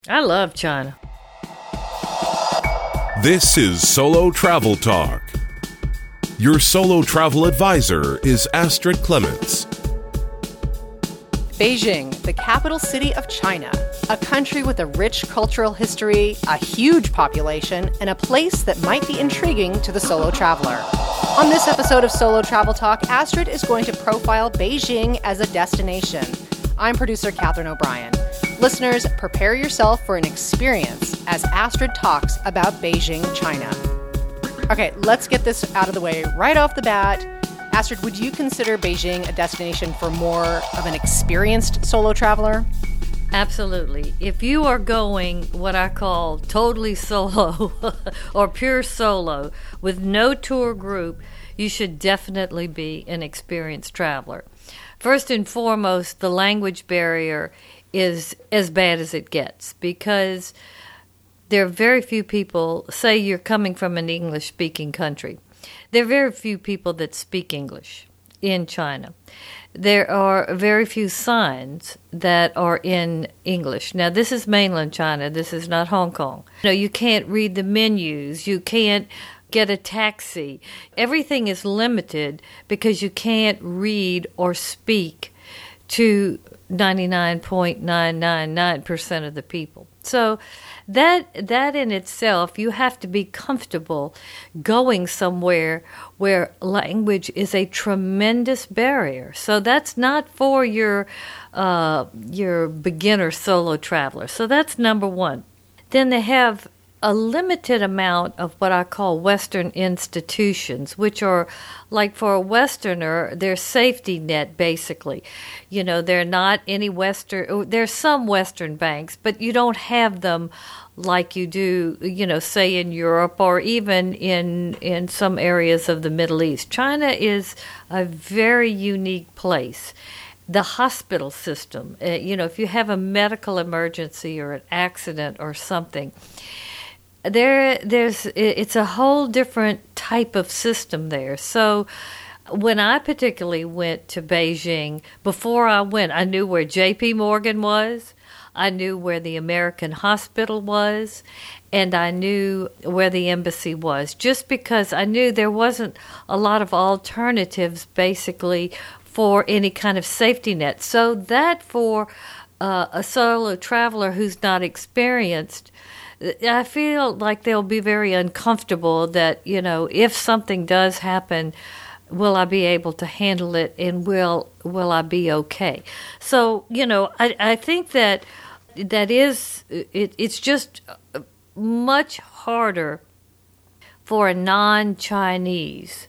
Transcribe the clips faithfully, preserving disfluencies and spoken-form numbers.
I love China. This is Solo Travel Talk. Your solo travel advisor is Astrid Clements. Beijing, the capital city of China, a country with a rich cultural history, a huge population, and a place that might be intriguing to the solo traveler. On this episode of Solo Travel Talk, Astrid is going to profile Beijing as a destination. I'm producer Catherine O'Brien. Listeners, prepare yourself for an experience as Astrid talks about Beijing, China. Okay, let's get this out of the way right off the bat. Astrid, would you consider Beijing a destination for more of an experienced solo traveler? Absolutely. If you are going what I call totally solo or pure solo with no tour group, you should definitely be an experienced traveler. First and foremost, the language barrier is as bad as it gets because there are very few people, say you're coming from an English-speaking country, there are very few people that speak English in China. There are very few signs that are in English. Now, this is mainland China. This is not Hong Kong. You know, you can't read the menus. You can't get a taxi. Everything is limited because you can't read or speak to ninety-nine point nine nine nine percent of the people. So that that in itself, you have to be comfortable going somewhere where language is a tremendous barrier. So that's not for your uh, your beginner solo traveler. So that's number one. Then they have a limited amount of what I call Western institutions, which are like for a Westerner, they're safety net basically. You know, they're not any Western, there's some Western banks, but you don't have them like you do, you know, say in Europe or even in in some areas of the Middle East. China is a very unique place. The hospital system, uh, you know, if you have a medical emergency or an accident or something, There, there's, it's a whole different type of system there. So when I particularly went to Beijing, before I went, I knew where J P Morgan was, I knew where the American Hospital was, and I knew where the embassy was, just because I knew there wasn't a lot of alternatives, basically, for any kind of safety net. So that for uh, a solo traveler who's not experienced, I feel like they'll be very uncomfortable that, you know, if something does happen, will I be able to handle it and will will I be okay? So, you know, I, I think that that is, it, it's just much harder for a non-Chinese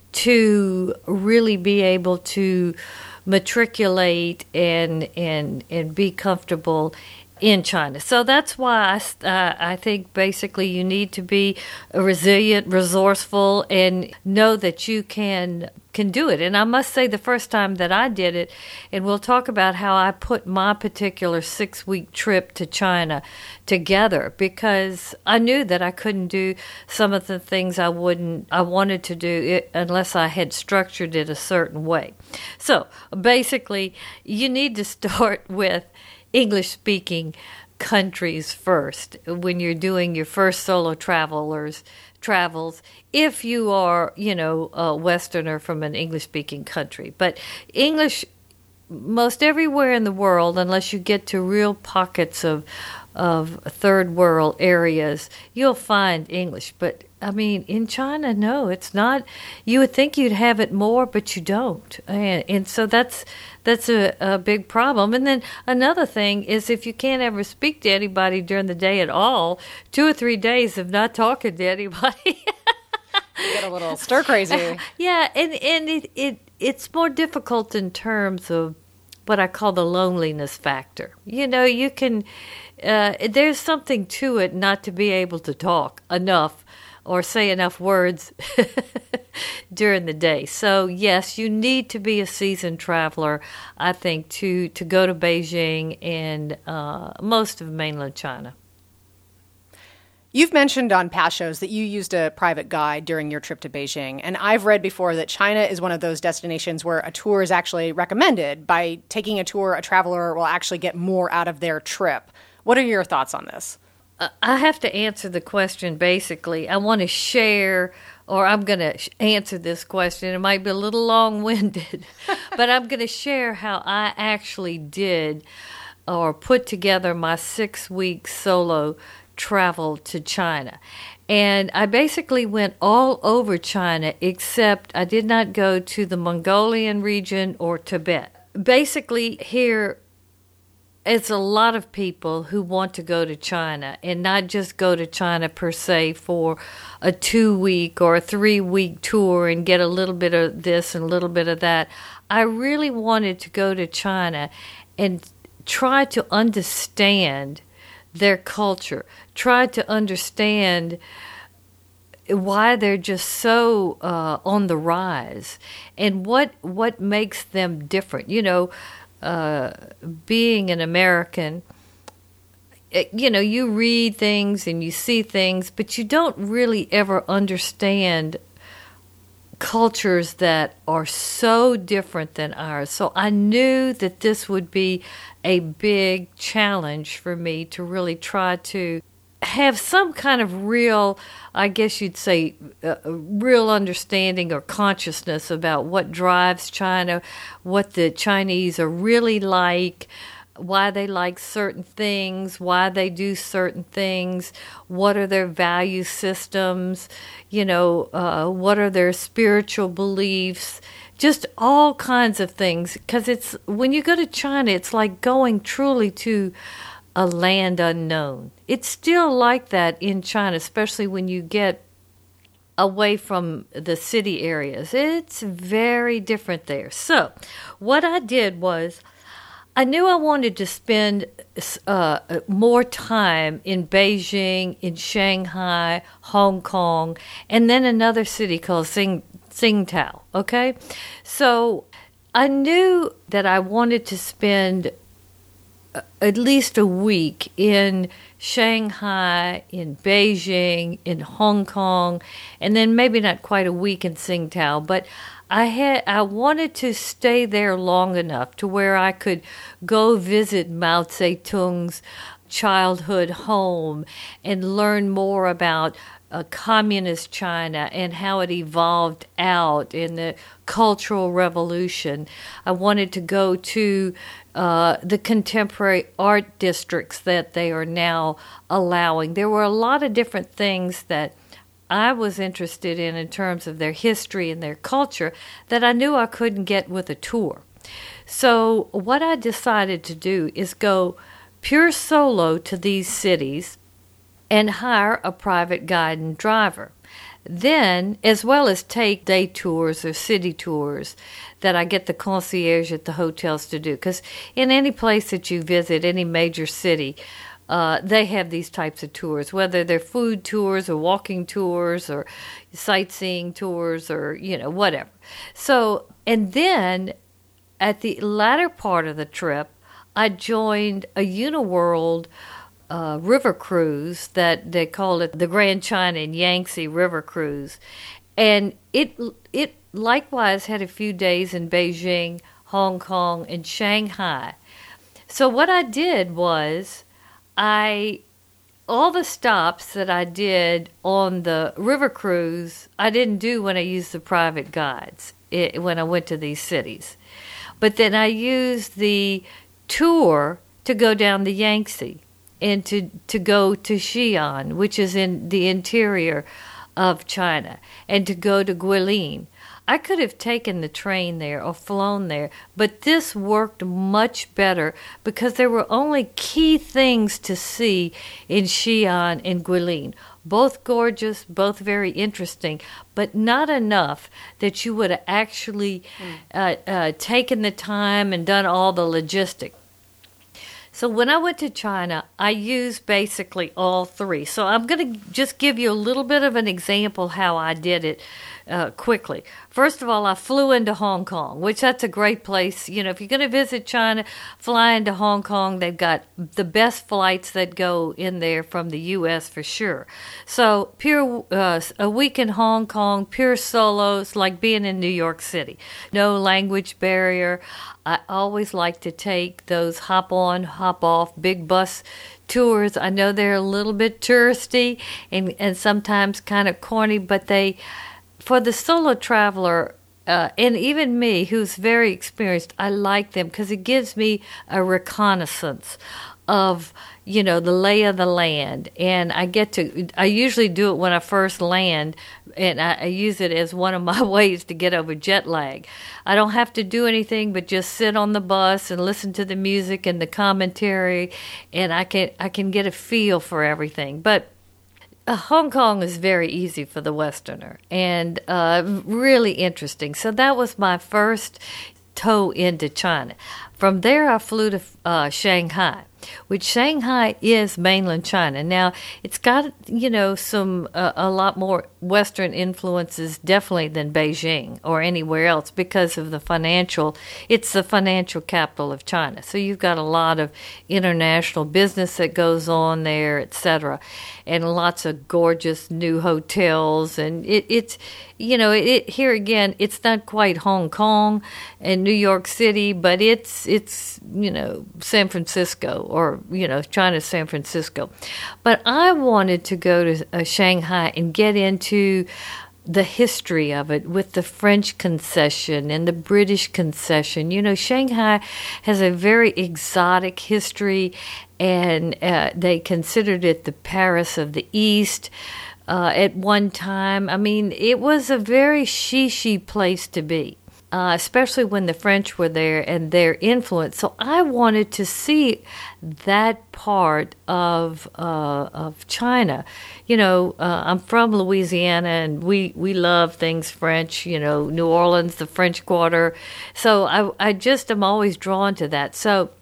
to really be able to matriculate and and and be comfortable in China. So that's why I, uh, I think basically you need to be resilient, resourceful, and know that you can can do it. And I must say the first time that I did it, and we'll talk about how I put my particular six-week trip to China together, because I knew that I couldn't do some of the things I wouldn't I wanted to do it unless I had structured it a certain way. So basically, you need to start with English-speaking countries first when you're doing your first solo travelers travels, if you are, you know, a Westerner from an English-speaking country. But English, most everywhere in the world, unless you get to real pockets of of third world areas, you'll find English. But I mean, in China, no, it's not. You would think you'd have it more, but you don't, and, and so that's that's a, a big problem. And then another thing is, if you can't ever speak to anybody during the day at all, two or three days of not talking to anybody, you get a little stir crazy. Yeah, and and it, it it's more difficult in terms of what I call the loneliness factor. You know, you can. Uh, there's something to it not to be able to talk enough or say enough words during the day. So, yes, you need to be a seasoned traveler, I think, to, to go to Beijing and uh, most of mainland China. You've mentioned on past shows that you used a private guide during your trip to Beijing, and I've read before that China is one of those destinations where a tour is actually recommended. By taking a tour, a traveler will actually get more out of their trip. What are your thoughts on this? I have to answer the question basically. I want to share, or I'm going to answer this question. It might be a little long-winded, but I'm going to share how I actually did or put together my six-week solo travel to China. And I basically went all over China, except I did not go to the Mongolian region or Tibet. Basically, here, it's a lot of people who want to go to China and not just go to China per se for a two-week or a three-week tour and get a little bit of this and a little bit of that. I really wanted to go to China and try to understand their culture, try to understand why they're just so uh, on the rise and what what makes them different. You know, uh, being an American, you know, you read things and you see things, but you don't really ever understand cultures that are so different than ours. So I knew that this would be a big challenge for me to really try to have some kind of real, I guess you'd say, uh, real understanding or consciousness about what drives China, what the Chinese are really like, why they like certain things, why they do certain things, what are their value systems, you know, uh, what are their spiritual beliefs, just all kinds of things. Because it's, when you go to China, it's like going truly to a land unknown. It's still like that in China, especially when you get away from the city areas. It's very different there. So what I did was, I knew I wanted to spend uh, more time in Beijing, in Shanghai, Hong Kong, and then another city called Tsing, Tsingtao, okay? So I knew that I wanted to spend at least a week in Shanghai, in Beijing, in Hong Kong, and then maybe not quite a week in Tsingtao, but I had I wanted to stay there long enough to where I could go visit Mao Zedong's childhood home and learn more about uh, communist China and how it evolved out in the Cultural Revolution. I wanted to go to uh, the contemporary art districts that they are now allowing. There were a lot of different things that I was interested in in terms of their history and their culture that I knew I couldn't get with a tour. So what I decided to do is go pure solo to these cities and hire a private guide and driver. Then, as well as take day tours or city tours that I get the concierge at the hotels to do. Because in any place that you visit, any major city, Uh, they have these types of tours, whether they're food tours or walking tours or sightseeing tours or, you know, whatever. So, and then at the latter part of the trip, I joined a Uniworld uh, river cruise that they call it the Grand China and Yangtze River Cruise. And it it likewise had a few days in Beijing, Hong Kong, and Shanghai. So what I did was, I, all the stops that I did on the river cruise, I didn't do when I used the private guides, it, when I went to these cities. But then I used the tour to go down the Yangtze and to, to go to Xi'an, which is in the interior of China, and to go to Guilin. I could have taken the train there or flown there, but this worked much better because there were only key things to see in Xi'an and Guilin. Both gorgeous, both very interesting, but not enough that you would have actually mm. uh, uh, taken the time and done all the logistics. So when I went to China, I used basically all three. So I'm going to just give you a little bit of an example how I did it uh, quickly. First of all, I flew into Hong Kong, which that's a great place. You know, if you're going to visit China, fly into Hong Kong. They've got the best flights that go in there from the U S for sure. So pure uh, a week in Hong Kong, pure solos, like being in New York City. No language barrier. I always like to take those hop-on, hop off. Big bus tours, I know they're a little bit touristy and, and sometimes kind of corny, but they, for the solo traveler, uh, and even me, who's very experienced, I like them because it gives me a reconnaissance of, you know, the lay of the land. And I get to, I usually do it when I first land, and I, I use it as one of my ways to get over jet lag. I don't have to do anything but just sit on the bus and listen to the music and the commentary, and I can I can get a feel for everything. But uh, Hong Kong is very easy for the Westerner, and uh, really interesting. So that was my first toe into China. From there, I flew to uh, Shanghai, which Shanghai is mainland China. Now, it's got, you know, some uh, a lot more Western influences definitely than Beijing or anywhere else because of the financial, it's the financial capital of China. So you've got a lot of international business that goes on there, et cetera, and lots of gorgeous new hotels. And it, it's, you know, it here again, it's not quite Hong Kong and New York City, but it's, it's you know, San Francisco, or, you know, China's San Francisco. But I wanted to go to uh, Shanghai and get into the history of it with the French concession and the British concession. You know, Shanghai has a very exotic history, and uh, they considered it the Paris of the East. Uh, at one time, I mean, it was a very shishi place to be. Uh, especially when the French were there and their influence. So I wanted to see that part of uh, of China. You know, uh, I'm from Louisiana, and we, we love things French, you know, New Orleans, the French Quarter. So I, I just am always drawn to that. So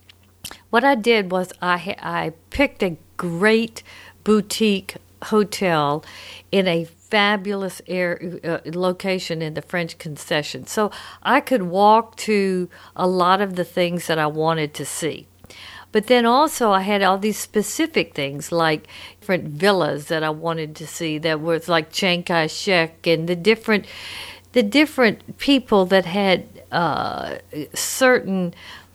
what I did was I, I picked a great boutique hotel in a fabulous air, uh, location in the French concession. So I could walk to a lot of the things that I wanted to see. But then also I had all these specific things like different villas that I wanted to see that was like Chiang Kai-shek and the different, the different people that had uh, certain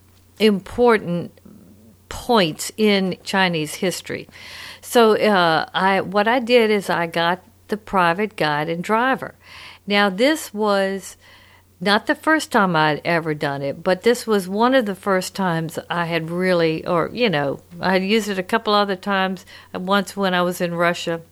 important points in Chinese history. So uh, I what I did is I got the private guide and driver. Now, this was not the first time I'd ever done it, but this was one of the first times I had really, or, you know, I had used it a couple other times, once when I was in Russia.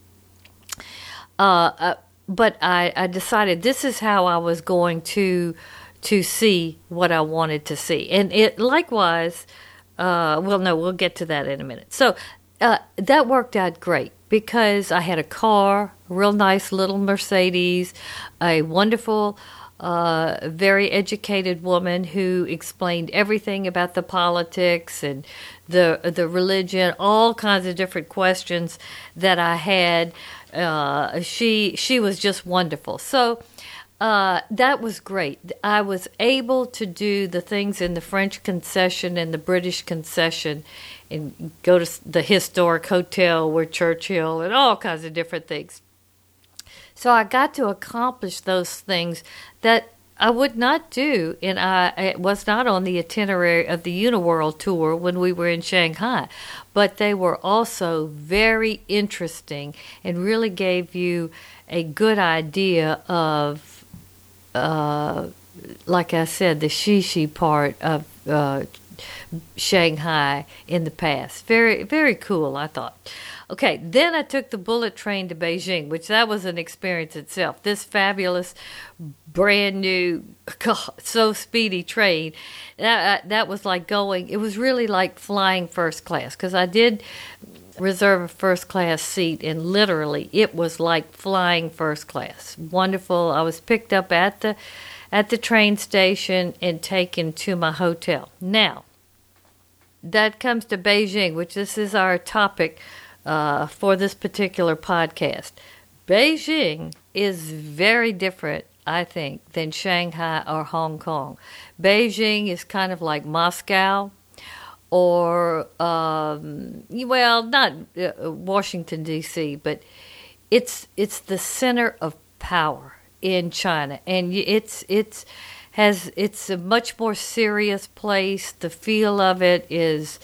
Uh, uh, but I, I decided this is how I was going to to see what I wanted to see. And it likewise, uh, well, no, we'll get to that in a minute. So uh, that worked out great, because I had a car, a real nice little Mercedes, a wonderful, uh, very educated woman who explained everything about the politics and the the religion, all kinds of different questions that I had. Uh, she she was just wonderful. So uh, that was great. I was able to do the things in the French concession and the British concession, and go to the historic hotel where Churchill and all kinds of different things. So I got to accomplish those things that I would not do, and I it was not on the itinerary of the Uniworld tour when we were in Shanghai. But they were also very interesting and really gave you a good idea of, uh, like I said, the shishi part of uh Shanghai in the past. Very, very cool, I thought. Okay, then I took the bullet train to Beijing, which that was an experience itself. This fabulous, brand new, so speedy train, that, that was like going, it was really like flying first class, because I did reserve a first class seat, and literally it was like flying first class. Wonderful. I was picked up at the at the train station and taken to my hotel. Now, that comes to Beijing, which this is our topic uh, for this particular podcast. Beijing is very different, I think, than Shanghai or Hong Kong. Beijing is kind of like Moscow, or, um, well, not uh, Washington, D C, but it's it's the center of power in China, and it's it's has it's a much more serious place. The feel of it is,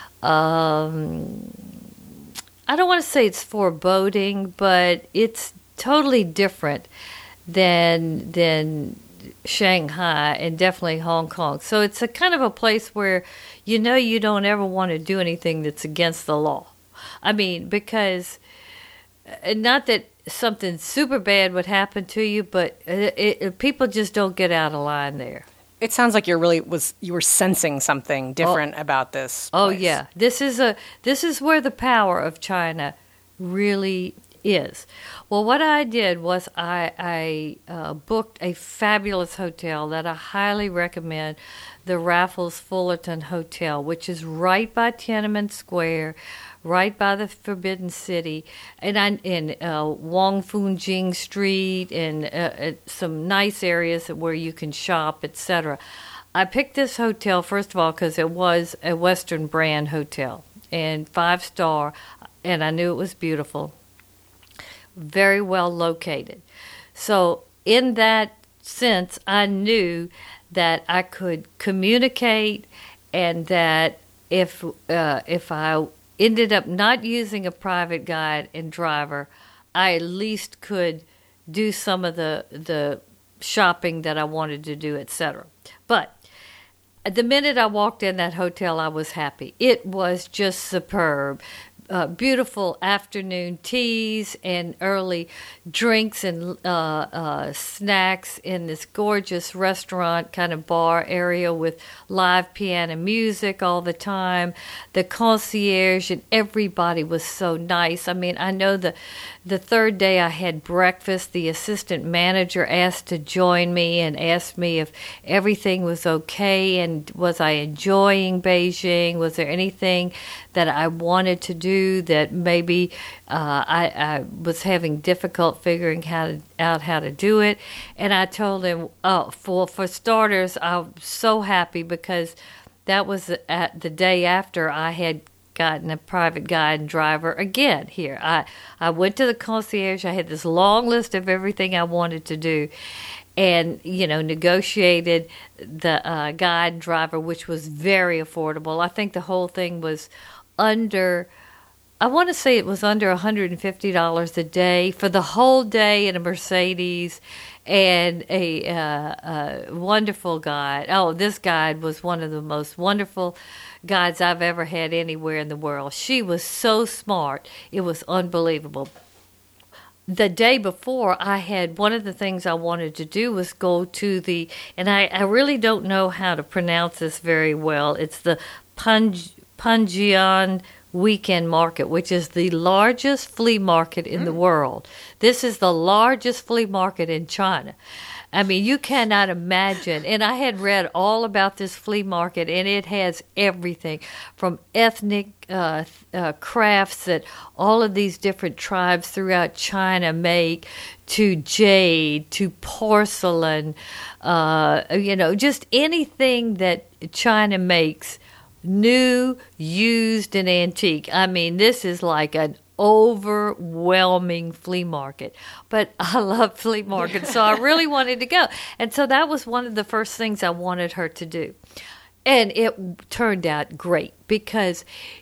um, I don't want to say it's foreboding, but it's totally different than than Shanghai and definitely Hong Kong. So it's a kind of a place where you know you don't ever want to do anything that's against the law. I mean, because not that something super bad would happen to you, but it, it, people just don't get out of line there. It sounds like you're really was you were sensing something different oh, about this place. Oh yeah, this is a this is where the power of China really is. Well, what I did was I, I uh, booked a fabulous hotel that I highly recommend, the Raffles Fullerton Hotel, which is right by Tiananmen Square, right by the Forbidden City, and I, in uh, Wong Fun Jing Street, and uh, some nice areas where you can shop, et cetera. I picked this hotel, first of all, because it was a Western brand hotel, and five star, and I knew it was beautiful. Very well located. So in that sense, I knew that I could communicate, and that if uh, if I ended up not using a private guide and driver, I at least could do some of the the shopping that I wanted to do, et cetera. But the minute I walked in that hotel, I was happy. It was just superb. Uh, beautiful afternoon teas and early drinks and uh, uh, snacks in this gorgeous restaurant kind of bar area with live piano music all the time. The concierge and everybody was so nice. I mean, I know the the third day I had breakfast, the assistant manager asked to join me and asked me if everything was okay and was I enjoying Beijing? Was there anything that I wanted to do that maybe uh, I, I was having difficult figuring how to, out how to do it. And I told him, oh, for, for starters, I'm so happy because that was at the day after I had gotten a private guide and driver again here. I, I went to the concierge. I had this long list of everything I wanted to do, and, you know, negotiated the uh, guide and driver, which was very affordable. I think the whole thing was under, I want to say it was under one hundred fifty dollars a day for the whole day in a Mercedes, and a, uh, a wonderful guide. Oh, this guide was one of the most wonderful guides I've ever had anywhere in the world. She was so smart. It was unbelievable. The day before, I had one of the things I wanted to do was go to the, and I, I really don't know how to pronounce this very well. It's the Panj, Panjian Weekend Market, which is the largest flea market in mm. the world. This is the largest flea market in China. I mean, you cannot imagine. And I had read all about this flea market, and it has everything from ethnic uh, uh, crafts that all of these different tribes throughout China make, to jade, to porcelain, uh, you know, just anything that China makes, new, used, and antique. I mean, this is like an overwhelming flea market, but I love flea markets, so I really wanted to go. And so that was one of the first things I wanted her to do. And it turned out great because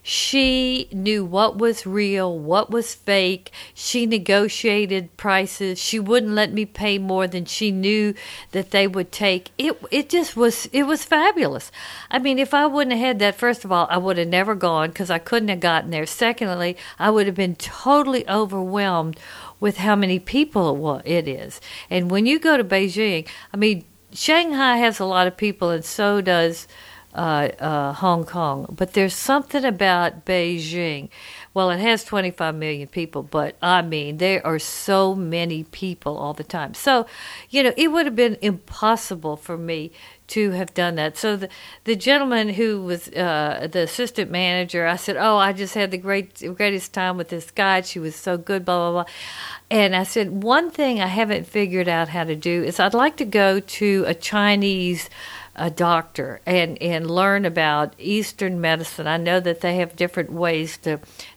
she knew what was real, what was fake. She negotiated prices. She wouldn't let me pay more than she knew that they would take. It it just was, it was fabulous. I mean, if I wouldn't have had that, first of all, I would have never gone because I couldn't have gotten there. Secondly, I would have been totally overwhelmed with how many people it is. And when you go to Beijing, I mean, Shanghai has a lot of people, and so does Uh, uh, Hong Kong, but there's something about Beijing. Well, it has twenty-five million people, but I mean, there are so many people all the time. So, you know, it would have been impossible for me to have done that. So the the gentleman who was uh, the assistant manager, I said, "Oh, I just had the great greatest time with this guide. She was so good, blah blah blah." And I said, one thing I haven't figured out how to do is I'd like to go to a Chinese a doctor and, and learn about Eastern medicine. I know that they have different ways to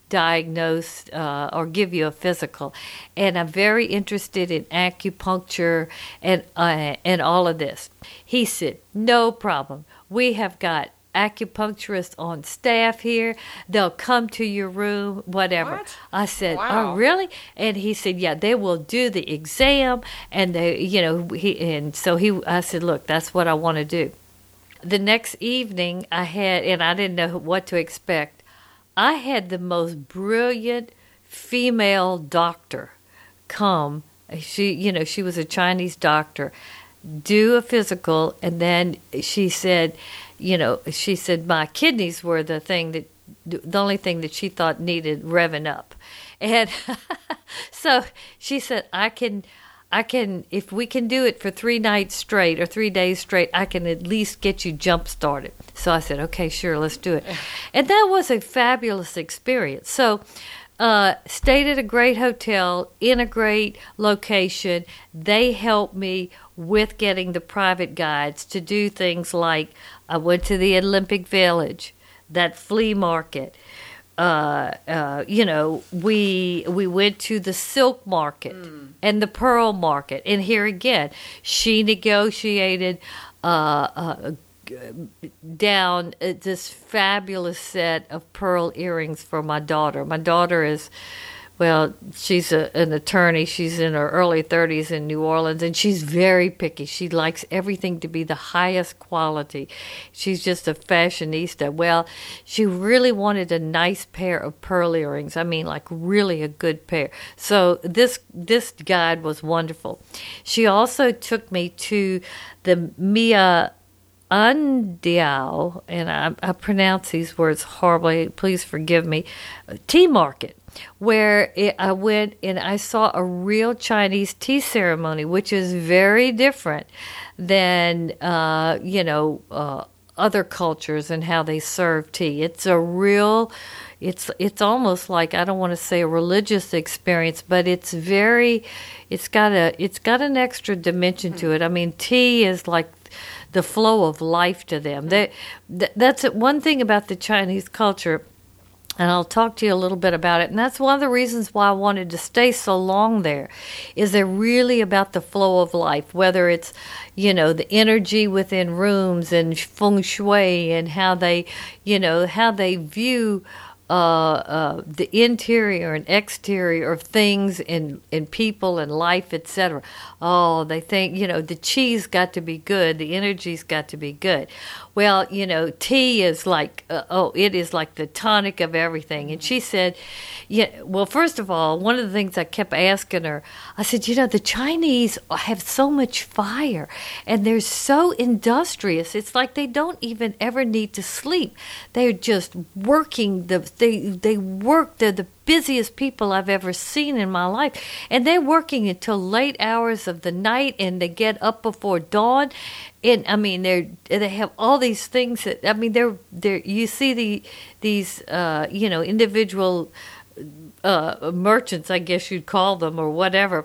diagnose uh, or give you a physical. And I'm very interested in acupuncture and uh, and all of this. He said, no problem. We have got acupuncturists on staff here. They'll come to your room, whatever. What? I said, Wow. oh, really? And he said, yeah, they will do the exam. And they, you know, he, and so he, I said, look, that's what I want to do. The next evening I had, and I didn't know what to expect, I had the most brilliant female doctor come. She, you know, she was a Chinese doctor, do a physical, and then she said, you know, she said my kidneys were the thing that, the only thing that she thought needed revving up. And so she said, I can, I can, if we can do it for three nights straight or three days straight, I can at least get you jump started. So I said, okay, sure, let's do it. And that was a fabulous experience. So uh, stayed at a great hotel in a great location. They helped me with getting the private guides to do things like I went to the Olympic Village, that flea market. Uh, uh, you know, we we went to the silk market mm. and the pearl market. And here again, she negotiated uh, uh, down this fabulous set of pearl earrings for my daughter. My daughter is, well, she's a, an attorney. She's in her early thirties in New Orleans, and she's very picky. She likes everything to be the highest quality. She's just a fashionista. Well, she really wanted a nice pair of pearl earrings. I mean, like really a good pair. So this this guide was wonderful. She also took me to the Mia Andiao, and I, I pronounce these words horribly, please forgive me, tea market, where it, I went and I saw a real Chinese tea ceremony, which is very different than, uh, you know, uh, other cultures and how they serve tea. It's a real, it's it's almost like, I don't want to say a religious experience, but it's very, it's got a, it's got an extra dimension to it. I mean, tea is like the flow of life to them. They, th- that's one thing about the Chinese culture, and I'll talk to you a little bit about it. And that's one of the reasons why I wanted to stay so long there, is they're really about the flow of life, whether it's, you know, the energy within rooms and feng shui and how they, you know, how they view Uh, uh, the interior and exterior of things in, in people and life, et cetera. Oh, they think, you know, the cheese got to be good, the energy's got to be good. Well, you know, tea is like, uh, oh, it is like the tonic of everything. And she said, yeah, well, first of all, one of the things I kept asking her, I said, you know, the Chinese have so much fire and they're so industrious. It's like they don't even ever need to sleep. They're just working the They they work. They're the busiest people I've ever seen in my life, and they're working until late hours of the night, and they get up before dawn. And I mean, they're they have all these things that I mean, they're they're you see the these uh, you know individual uh, merchants, I guess you'd call them, or whatever.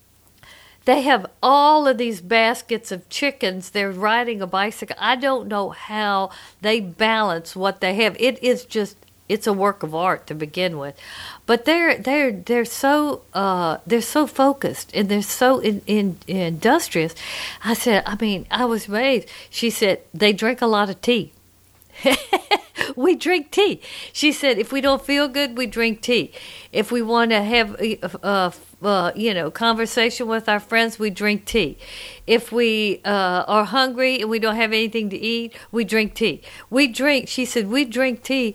They have all of these baskets of chickens. They're riding a bicycle. I don't know how they balance what they have. It is just. It's a work of art to begin with, but they're they're they're so uh, they're so focused and they're so in, in, industrious. I said, I mean, I was amazed. She said they drink a lot of tea. We drink tea. She said if we don't feel good, we drink tea. If we want to have uh, uh, you know conversation with our friends, we drink tea. If we uh, are hungry and we don't have anything to eat, we drink tea. We drink. She said we drink tea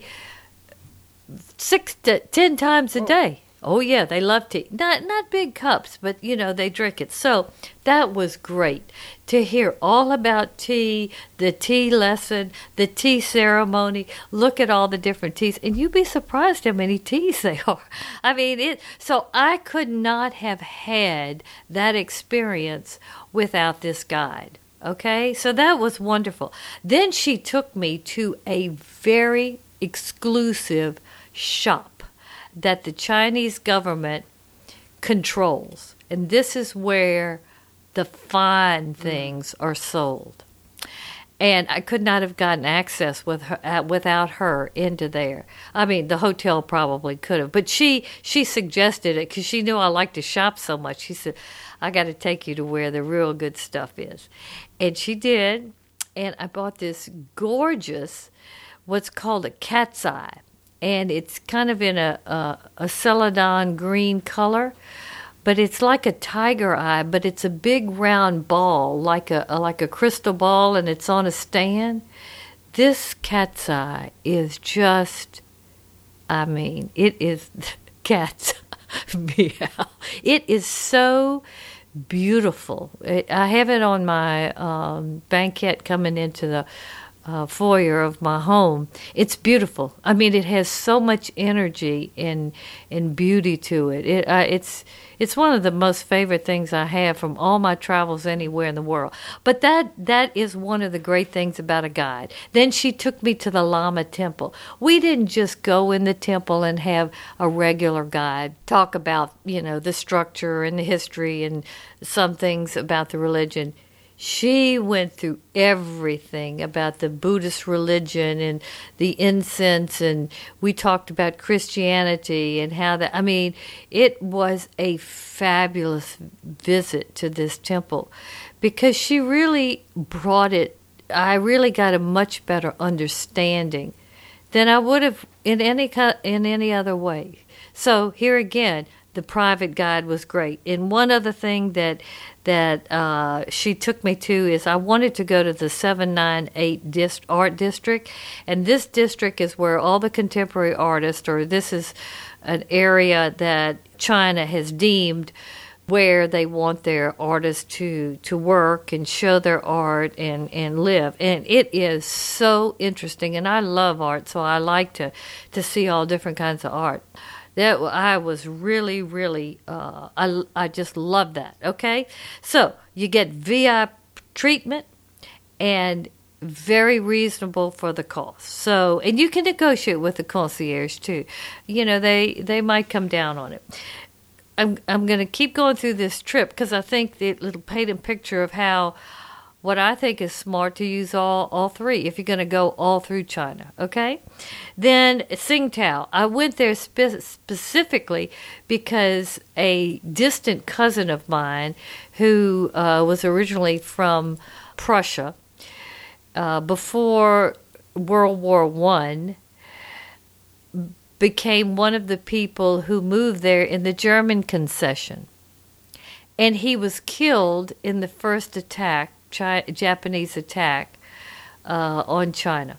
six to ten times a day. Oh yeah, they love tea. Not not big cups, but you know they drink it. So that was great to hear all about tea, the tea lesson, the tea ceremony. Look at all the different teas, and you'd be surprised how many teas they are. I mean it. So I could not have had that experience without this guide. Okay, so that was wonderful. Then she took me to a very exclusive shop that the Chinese government controls. And this is where the fine things are sold. And I could not have gotten access with her, uh, without her into there. I mean, the hotel probably could have, but she she suggested it because she knew I liked to shop so much. She said, "I got to take you to where the real good stuff is," and she did. And I bought this gorgeous, what's called a cat's eye, and it's kind of in a a, a celadon green color. But it's like a tiger eye, but it's a big round ball, like a, a like a crystal ball, and it's on a stand. This cat's eye is just, I mean, it is cat's meow. It is so beautiful. It, I have it on my um, banquette coming into the uh, foyer of my home. It's beautiful. I mean, it has so much energy and and beauty to it. It uh, it's. It's one of the most favorite things I have from all my travels anywhere in the world. But that that is one of the great things about a guide. Then she took me to the Lama Temple. We didn't just go in the temple and have a regular guide talk about, you know, the structure and the history and some things about the religion. She went through everything about the Buddhist religion and the incense, and we talked about Christianity and how that, I mean, it was a fabulous visit to this temple because she really brought it, I really got a much better understanding than I would have in any in any other way. So here again, the private guide was great. And one other thing that that uh, she took me to is I wanted to go to the seven ninety-eight dist- art district, and this district is where all the contemporary artists, or this is an area that China has deemed where they want their artists to, to work and show their art and, and live. And it is so interesting, and I love art, so I like to, to see all different kinds of art. That I was really, really, uh, I, I just love that, okay? So you get V I P treatment and very reasonable for the cost. So, and you can negotiate with the concierge too. You know, they, they might come down on it. I'm, I'm going to keep going through this trip because I think it'll paint a picture of how, what I think is smart to use all, all three if you're going to go all through China, okay? Then Tsingtao. I went there spe- specifically because a distant cousin of mine who uh, was originally from Prussia uh, before World War One became one of the people who moved there in the German concession. And he was killed in the first attack, Chi- Japanese attack uh, on China.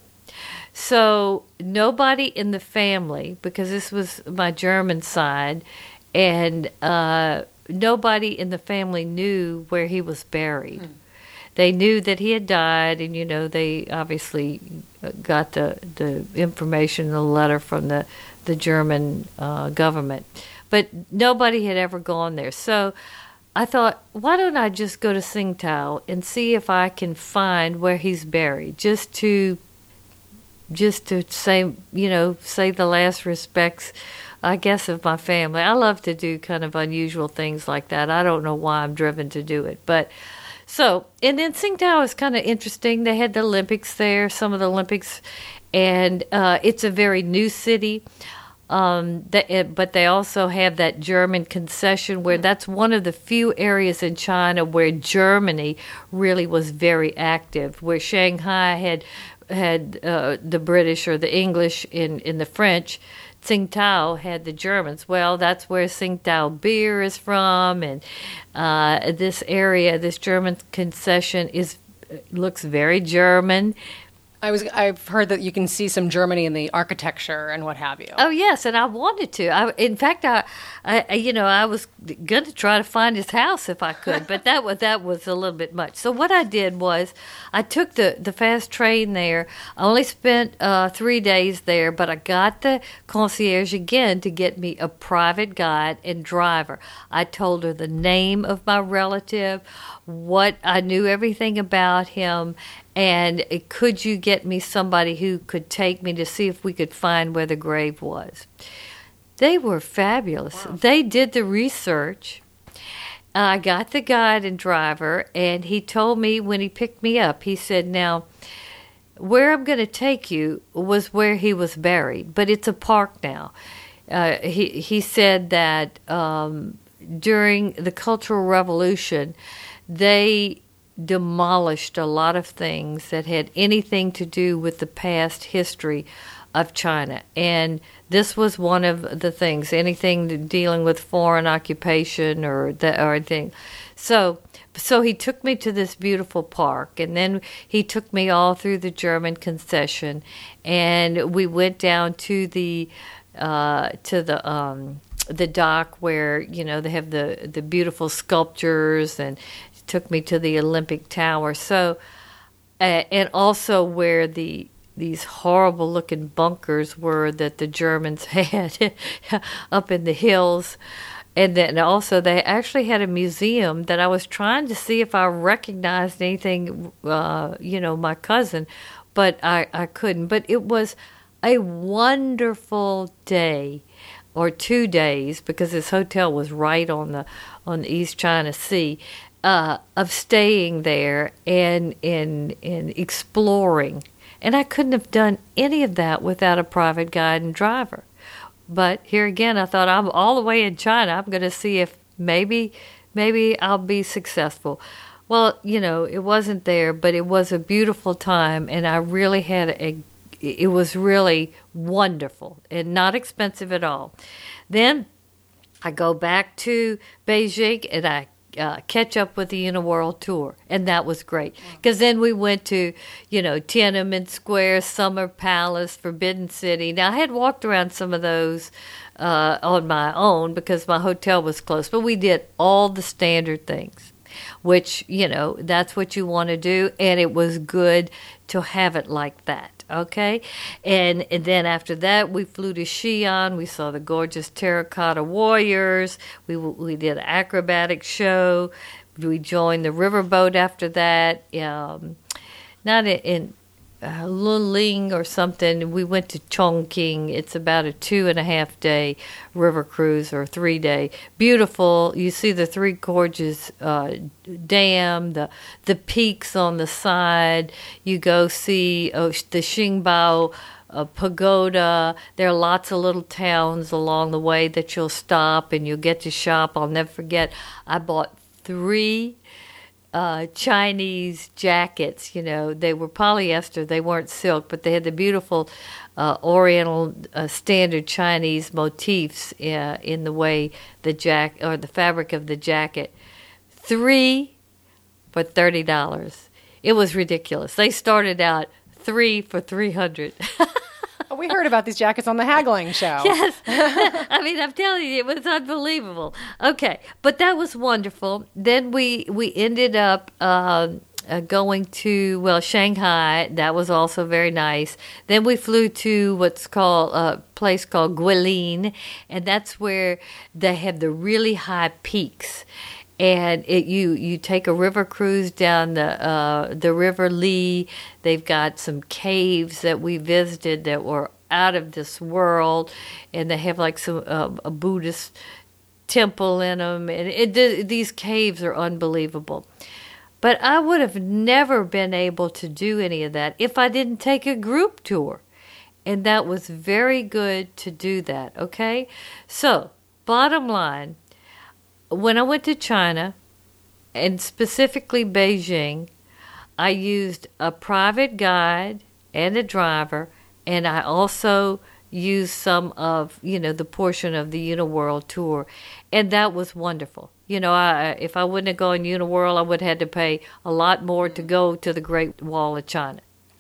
So nobody in the family, because this was my German side, and uh, nobody in the family knew where he was buried. Mm. They knew that he had died, and, you know, they obviously got the, the information, the letter from the, the German uh, government. But nobody had ever gone there. So I thought, why don't I just go to Tsingtao and see if I can find where he's buried, just to just to say, you know, say the last respects, I guess, of my family. I love to do kind of unusual things like that. I don't know why I'm driven to do it. But so, and then Tsingtao is kind of interesting. They had the Olympics there, some of the Olympics, and uh, it's a very new city. Um, that, but they also have that German concession where that's one of the few areas in China where Germany really was very active, where Shanghai had had uh, the British or the English in, in the French. Tsingtao had the Germans. Well, that's where Tsingtao beer is from, and uh, this area, this German concession, is looks very German. I was, I've heard that you can see some Germany in the architecture and what have you. Oh, yes, and I wanted to. I, in fact, I, I, you know, I was going to try to find his house if I could, but that was, that was a little bit much. So what I did was I took the, the fast train there. I only spent uh, three days there, but I got the concierge again to get me a private guide and driver. I told her the name of my relative, what I knew everything about him, and could you get me somebody who could take me to see if we could find where the grave was. They were fabulous. Wow. They did the research, I got the guide and driver, and he told me when he picked me up, he said, now, where I'm going to take you was where he was buried, but it's a park now. Uh, he, he said that um, during the Cultural Revolution, they demolished a lot of things that had anything to do with the past history of China. And this was one of the things, anything dealing with foreign occupation or the, or anything. So, so he took me to this beautiful park, and then he took me all through the German concession, and we went down to the uh, to the um, the dock where, you know, they have the the beautiful sculptures, and took me to the Olympic Tower. So, uh, and also where the these horrible looking bunkers were that the Germans had up in the hills. And then also they actually had a museum that I was trying to see if I recognized anything, uh, you know, my cousin, but I, I couldn't. But it was a wonderful day, or two days, because this hotel was right on the on the East China Sea, uh, of staying there and and and exploring. And I couldn't have done any of that without a private guide and driver. But here again, I thought, I'm all the way in China. I'm going to see if maybe maybe I'll be successful. Well, you know, it wasn't there, but it was a beautiful time, and I really had a, it was really wonderful and not expensive at all. Then I go back to Beijing, and I Uh, catch up with the Uniworld Tour, and that was great, because then we went to, you know, Tiananmen Square, Summer Palace, Forbidden City. Now, I had walked around some of those uh, on my own because my hotel was close, but we did all the standard things, which, you know, that's what you want to do, and it was good to have it like that. Okay, and, and then after that, we flew to Xi'an. We saw the gorgeous terracotta warriors. We we did an acrobatic show. We joined the riverboat after that. Um, not in, in uh, Luling or something. We went to Chongqing. It's about a two and a half day river cruise, or three day. Beautiful. You see the Three Gorges uh, Dam, the the peaks on the side. You go see oh, the Xingbao uh, Pagoda. There are lots of little towns along the way that you'll stop and you'll get to shop. I'll never forget, I bought three Uh, Chinese jackets. You know, they were polyester, they weren't silk, but they had the beautiful uh, Oriental uh, standard Chinese motifs uh, in the way the jack or the fabric of the jacket. Three for thirty dollars. It was ridiculous. They started out three for three hundred. We heard about these jackets on the haggling show. Yes. I mean, I'm telling you, it was unbelievable. Okay, but that was wonderful. Then we, we ended up uh, uh, going to, well, Shanghai. That was also very nice. Then we flew to what's called a place called Guilin, and that's where they have the really high peaks. And it, you you take a river cruise down the uh, the River Li. They've got some caves that we visited that were out of this world, and they have like some uh, a Buddhist temple in them. And it, it, these caves are unbelievable. But I would have never been able to do any of that if I didn't take a group tour, and that was very good to do that. Okay, so bottom line. When I went to China, and specifically Beijing, I used a private guide and a driver, and I also used some of, you know, the portion of the Uniworld Tour, and that was wonderful. You know, I, if I wouldn't have gone Uniworld, I would have had to pay a lot more to go to the Great Wall of China.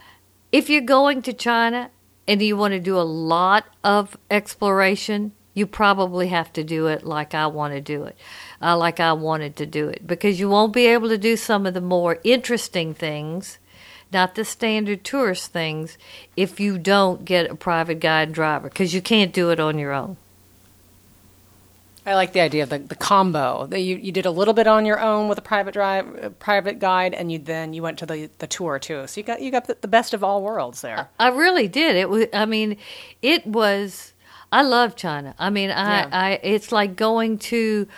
If you're going to China and you want to do a lot of exploration, you probably have to do it like I want to do it, uh, like I wanted to do it, because you won't be able to do some of the more interesting things, not the standard tourist things, if you don't get a private guide and driver, because you can't do it on your own. I like the idea of the, the combo. That you, you did a little bit on your own with a private drive, a private guide, and you then you went to the, the tour too. So you got you got the, the best of all worlds there. I really did. It was. I mean, it was. I love China. I mean, I, Yeah. I it's like going to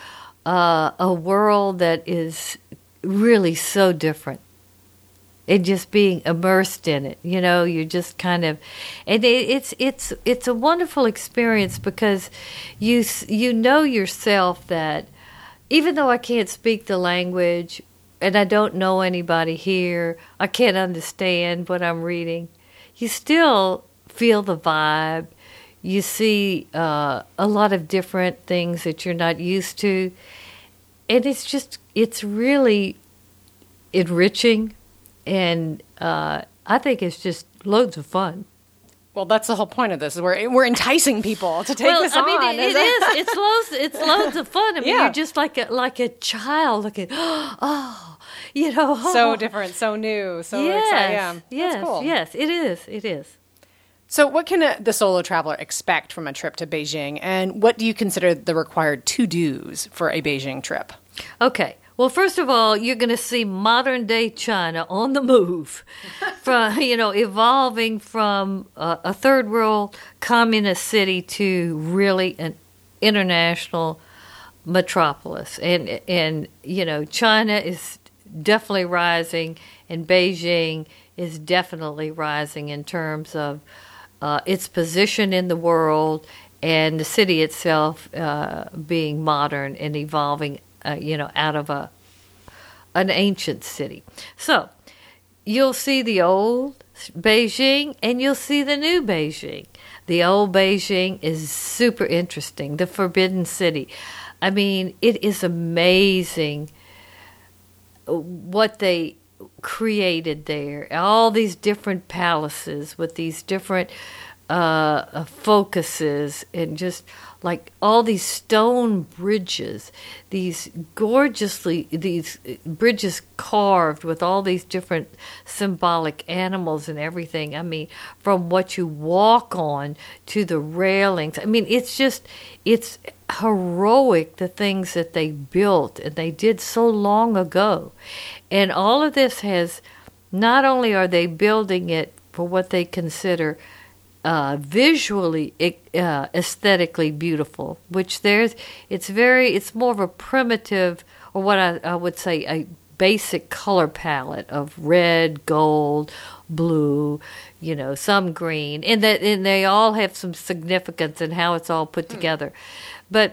uh, a world that is really so different. And just being immersed in it, you know, you're just kind of, and it, it's it's it's a wonderful experience because you s- you know yourself that even though I can't speak the language and I don't know anybody here, I can't understand what I'm reading, you still feel the vibe. You see uh, a lot of different things that you're not used to, and it's just it's really enriching. And uh, I think it's just loads of fun. Well, that's the whole point of this. Is we're we're enticing people to take well, this I on. mean, it, it is. It's loads. It's loads of fun. I mean, Yeah. you're just like a like a child looking. Oh, you know. So different, so new, so yes, exciting. Yeah, yes, that's cool. yes. It is. It is. So, what can a, the solo traveler expect from a trip to Beijing, and what do you consider the required to-dos for a Beijing trip? Okay. Well, first of all, you're going to see modern day China on the move, from you know, evolving from uh, a third world communist city to really an international metropolis, and and you know, China is definitely rising, and Beijing is definitely rising in terms of uh, its position in the world, and the city itself uh, being modern and evolving. Uh, you know, out of a an ancient city. So you'll see the old Beijing and you'll see the new Beijing. The old Beijing is super interesting. The Forbidden City. I mean, it is amazing what they created there. All these different palaces with these different uh, focuses and just like all these stone bridges, these gorgeously, these bridges carved with all these different symbolic animals and everything. I mean, from what you walk on to the railings. I mean, it's just, it's heroic, the things that they built and they did so long ago. And all of this has, not only are they building it for what they consider Uh, visually, uh, aesthetically beautiful, which there's, it's very, it's more of a primitive, or what I, I would say, a basic color palette of red, gold, blue, you know, some green, and that, and they all have some significance in how it's all put together, but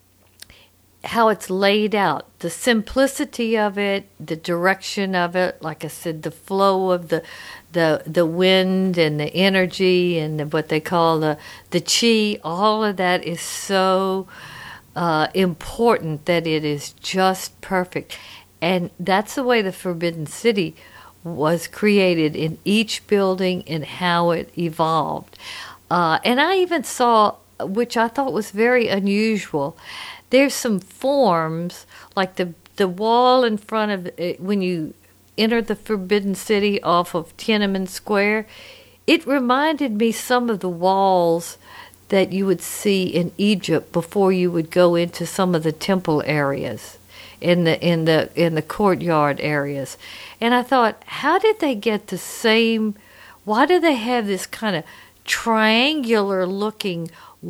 how it's laid out, the simplicity of it, the direction of it, like I said, the flow of the the the wind and the energy and the, what they call the the chi, all of that is so uh, important that it is just perfect. And that's the way the Forbidden City was created in each building and how it evolved. Uh, and I even saw, which I thought was very unusual, there's some forms, like the the wall in front of it, when you enter the Forbidden City off of Tiananmen Square, it reminded me some of the walls that you would see in Egypt before you would go into some of the temple areas, in the in the in the courtyard areas. And I thought, how did they get the same? Why do they have this kind of triangular looking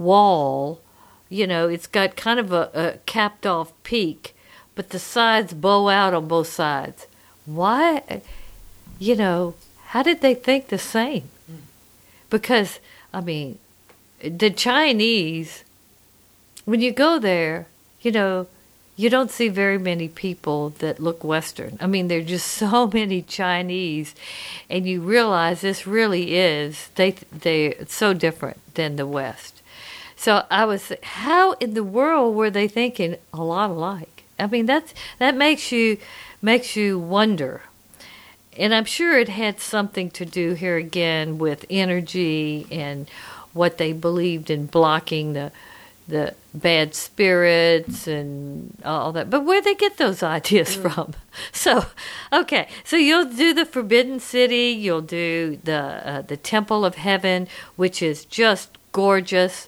wall? You know, it's got kind of a, a capped off peak, but the sides bow out on both sides. Why, you know, how did they think the same? Because, I mean, the Chinese, when you go there, you know, you don't see very many people that look Western. I mean, there are just so many Chinese, and you realize this really is, they, they're so different than the West. So I was, how in the world were they thinking a lot alike? I mean, that's, that makes you, makes you wonder. And I'm sure it had something to do here again with energy and what they believed in blocking the the bad spirits and all that. But where'd they get those ideas mm. from? So, okay. So you'll do the Forbidden City. You'll do the uh, the Temple of Heaven, which is just gorgeous.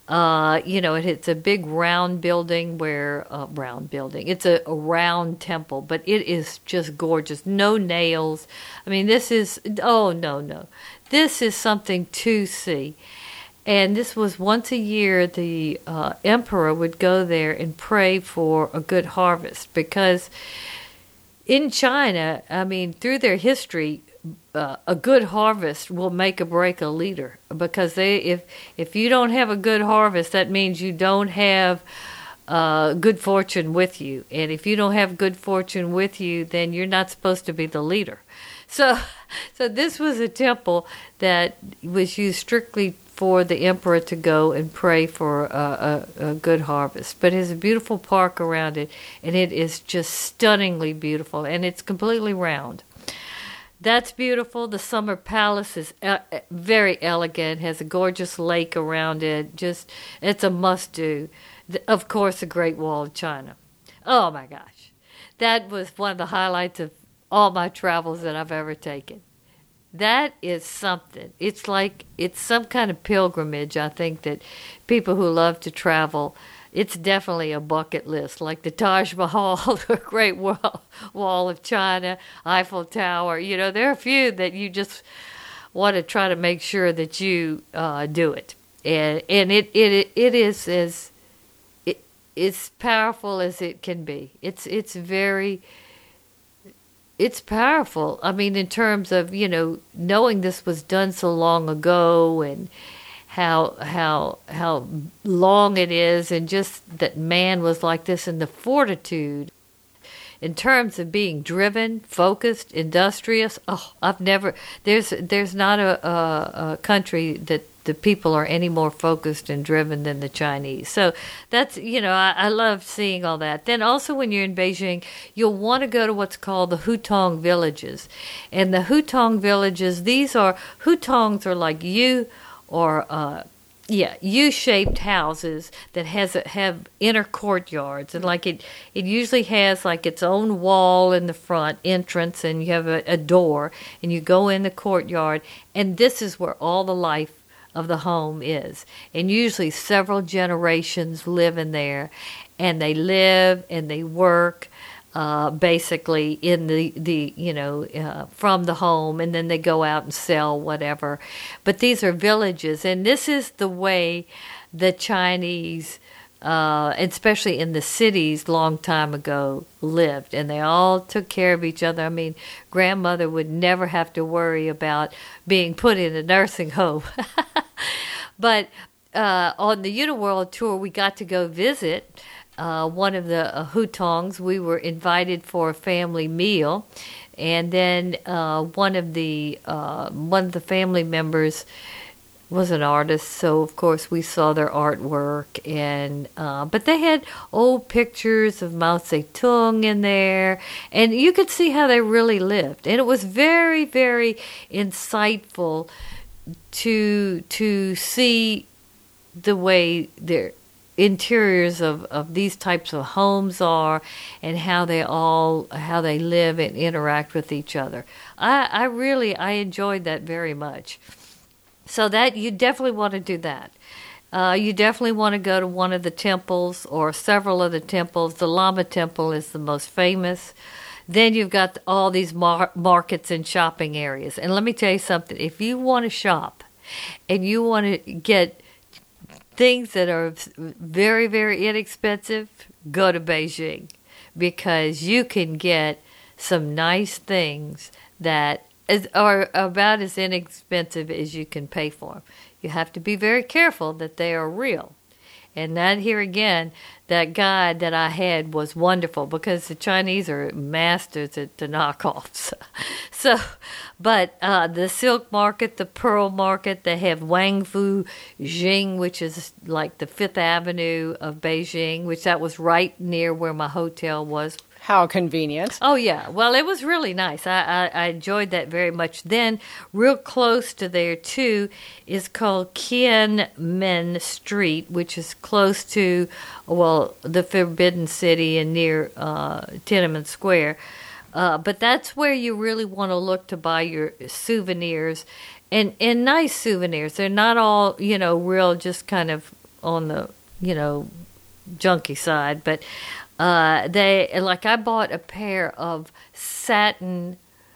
Uh, you know, it, it's a big round building where, uh, round building, it's a, a round temple, but it is just gorgeous. No nails. I mean, this is, oh, no, no. This is something to see. And this was once a year the uh, emperor would go there and pray for a good harvest, because in China, I mean, through their history, uh, a good harvest will make or break a leader, because they if if you don't have a good harvest, that means you don't have uh, good fortune with you, and if you don't have good fortune with you, then you're not supposed to be the leader. So, so this was a temple that was used strictly for the emperor to go and pray for a, a, a good harvest. But it has a beautiful park around it, and it is just stunningly beautiful, and it's completely round. That's beautiful. The Summer Palace is uh, very elegant, has a gorgeous lake around it. Just, it's a must-do. Of course, the Great Wall of China. Oh, my gosh. That was one of the highlights of all my travels that I've ever taken. That is something. It's like, it's some kind of pilgrimage, I think, that people who love to travel, it's definitely a bucket list, like the Taj Mahal, the Great Wall, Wall of China, Eiffel Tower. You know, there are a few that you just want to try to make sure that you uh, do it. And and it, it, it is as, it, it's powerful as it can be. It's, it's very... It's powerful. I mean, in terms of, you know, knowing this was done so long ago, and how how how long it is, and just that man was like this, and the fortitude. In terms of being driven, focused, industrious, oh, I've never, there's there's not a, a, a country that the people are any more focused and driven than the Chinese. So that's, you know, I, I love seeing all that. Then also when you're in Beijing, you'll want to go to what's called the Hutong villages. And the Hutong villages, these are, Hutongs are like U or, uh, yeah, U-shaped houses that has a, have inner courtyards, and like it, it usually has like its own wall in the front entrance, and you have a, a door, and you go in the courtyard, and this is where all the life of the home is, and usually several generations live in there, and they live and they work. Uh, basically in the, the you know, uh, from the home, and then they go out and sell whatever. But these are villages, and this is the way the Chinese, uh, especially in the cities long time ago, lived. And they all took care of each other. I mean, grandmother would never have to worry about being put in a nursing home. But uh, on the Uniworld tour, we got to go visit Uh, one of the uh, Hutongs. We were invited for a family meal, and then uh, one of the uh, one of the family members was an artist, so of course we saw their artwork. And uh, but they had old pictures of Mao Zedong in there, and you could see how they really lived, and it was very, very insightful to to see the way they're interiors of, of these types of homes are, and how they all how they live and interact with each other. I, I really I enjoyed that very much. So that you definitely want to do that. Uh, you definitely want to go to one of the temples or several of the temples. The Lama Temple is the most famous. Then you've got all these mar- markets and shopping areas. And let me tell you something. If you want to shop and you want to get things that are very, very inexpensive, go to Beijing, because you can get some nice things that is, are about as inexpensive as you can pay for them. You have to be very careful that they are real. And that here again, that guide that I had was wonderful, because the Chinese are masters at the knockoffs. So, but uh, the silk market, the pearl market, they have Wangfu Jing, which is like the Fifth Avenue of Beijing, which that was right near where my hotel was. How convenient. Oh, yeah. Well, it was really nice. I, I, I enjoyed that very much. Then, real close to there, too, is called Qianmen Street, which is close to, well, the Forbidden City and near uh, Tiananmen Square. Uh, but that's where you really want to look to buy your souvenirs, and, and nice souvenirs. They're not all, you know, real just kind of on the, you know, junky side, but Uh, they like I bought a pair of satin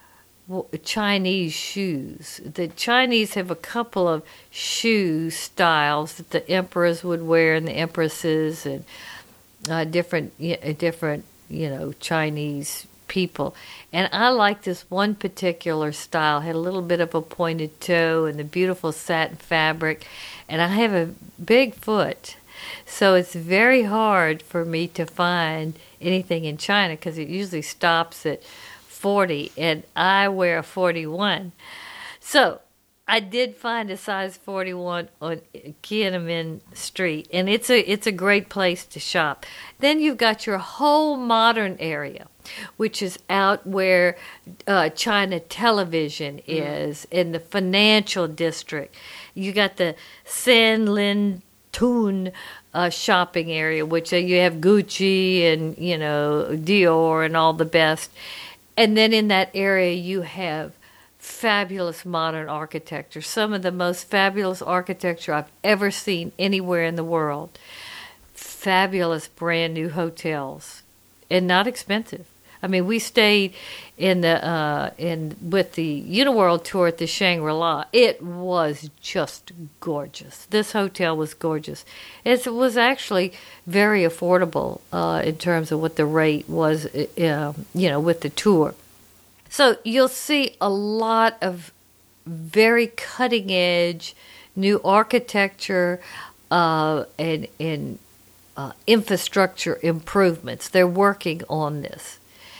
Chinese shoes. The Chinese have a couple of shoe styles that the emperors would wear and the empresses and uh, different, different, you know, Chinese people. And I like this one particular style. Had a little bit of a pointed toe and the beautiful satin fabric. And I have a big foot, so it's very hard for me to find anything in China because it usually stops at forty, and I wear a forty-one. So I did find a size forty-one on Tiananmen Street, and it's a it's a great place to shop. Then you've got your whole modern area, which is out where uh, China Television is, mm. in the financial district. You got the San Lin Tun uh, shopping area, which uh, you have Gucci and, you know, Dior and all the best. And then in that area, you have fabulous modern architecture, some of the most fabulous architecture I've ever seen anywhere in the world. Fabulous brand new hotels, and not expensive. I mean, we stayed in the uh, in with the Uniworld tour at the Shangri-La. It was just gorgeous. This hotel was gorgeous. It was actually very affordable uh, in terms of what the rate was, uh, you know, with the tour. So you'll see a lot of very cutting edge new architecture uh, and, and uh, infrastructure improvements. They're working on this.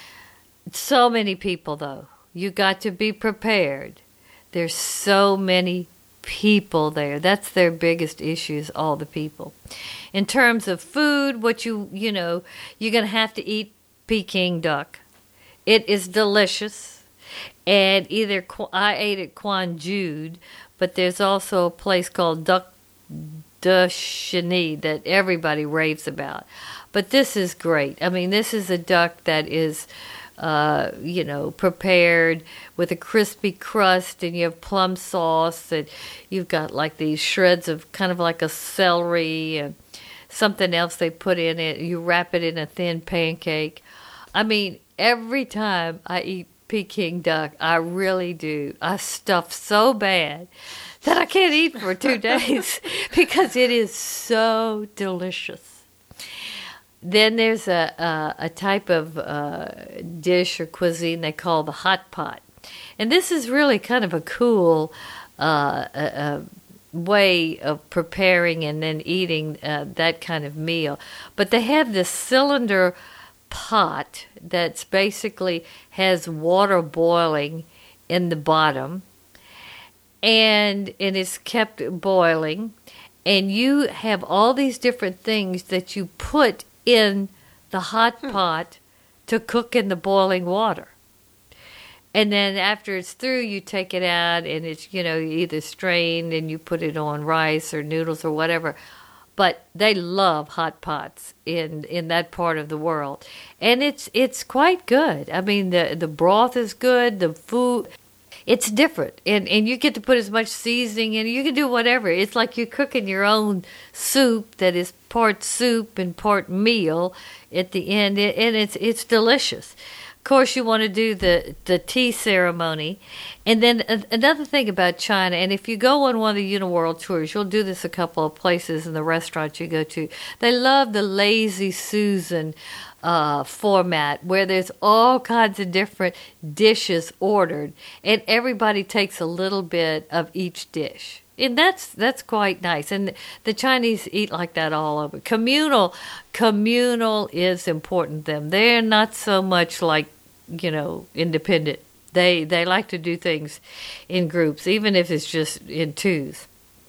So many people, though. You got to be prepared. There's so many people there. That's their biggest issue, is all the people. In terms of food, what you, you know, you're going to have to eat Peking duck. It is delicious. And either, I ate at Quanjude, but there's also a place called Duc de Cheny that everybody raves about. But this is great. I mean, this is a duck that is... Uh, you know, prepared with a crispy crust, and you have plum sauce, and you've got like these shreds of kind of like a celery and something else they put in it. You wrap it in a thin pancake. I mean, every time I eat Peking duck, I really do. I stuff so bad that I can't eat for two days because it is so delicious. Then there's a, a, a type of uh, dish or cuisine they call the hot pot. And this is really kind of a cool uh, a, a way of preparing and then eating uh, that kind of meal. But they have this cylinder pot that's basically has water boiling in the bottom. And it is kept boiling. And you have all these different things that you put in the hot pot to cook in the boiling water. And then after it's through, you take it out, and it's, you know, either strained and you put it on rice or noodles or whatever. But they love hot pots in in that part of the world. And it's it's quite good. I mean, the the broth is good, the food, it's different. And and you get to put as much seasoning in. You can do whatever. It's like you're cooking your own soup that is part soup and part meal at the end, and it's it's delicious. Of course, you want to do the, the tea ceremony. And then another thing about China, and if you go on one of the Uniworld tours, you'll do this a couple of places in the restaurants you go to. They love the Lazy Susan uh, format, where there's all kinds of different dishes ordered, and everybody takes a little bit of each dish. And that's that's quite nice. And the Chinese eat like that all over. Communal, communal is important to them. They're not so much like, you know, independent. They they like to do things in groups, even if it's just in twos.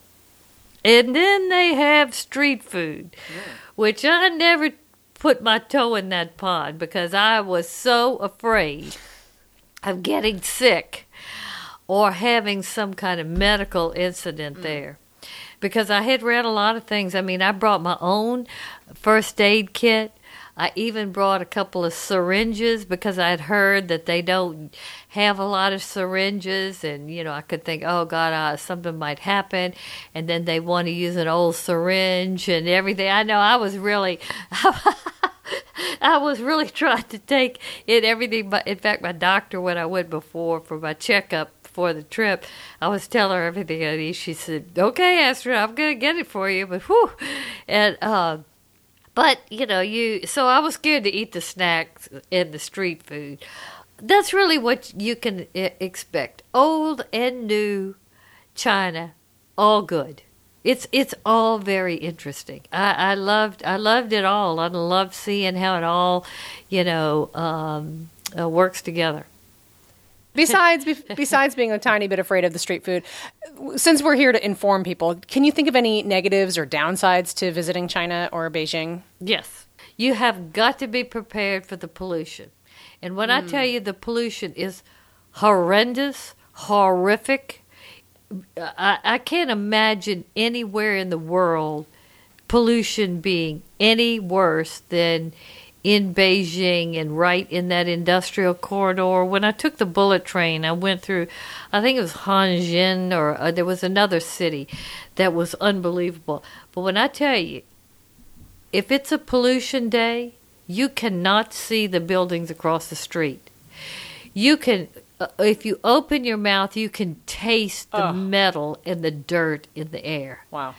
And then they have street food, yeah. which I never put my toe in that pond because I was so afraid of getting sick or having some kind of medical incident mm. there. Because I had read a lot of things. I mean, I brought my own first aid kit. I even brought a couple of syringes because I had heard that they don't have a lot of syringes. And, you know, I could think, oh, God, uh, something might happen. And then they want to use an old syringe and everything. I know I was really... I was really trying to take in everything. But in fact, my doctor, when I went before for my checkup for the trip, I was telling her everything I need. She said, "Okay, Astrid, I'm gonna get it for you." But whew, and uh, but you know, you. So I was scared to eat the snacks and the street food. That's really what you can I- expect. Old and new China, all good. It's it's all very interesting. I, I loved I loved it all. I loved seeing how it all, you know, um, uh, works together. Besides, be- besides being a tiny bit afraid of the street food, since we're here to inform people, can you think of any negatives or downsides to visiting China or Beijing? Yes, you have got to be prepared for the pollution, and when mm. I tell you the pollution is horrendous, horrific. I, I can't imagine anywhere in the world pollution being any worse than in Beijing and right in that industrial corridor. When I took the bullet train, I went through, I think it was Hanjin, or uh, there was another city that was unbelievable. But when I tell you, if it's a pollution day, you cannot see the buildings across the street. You can... Uh, if you open your mouth, you can taste the oh. metal and the dirt in the air. Wow.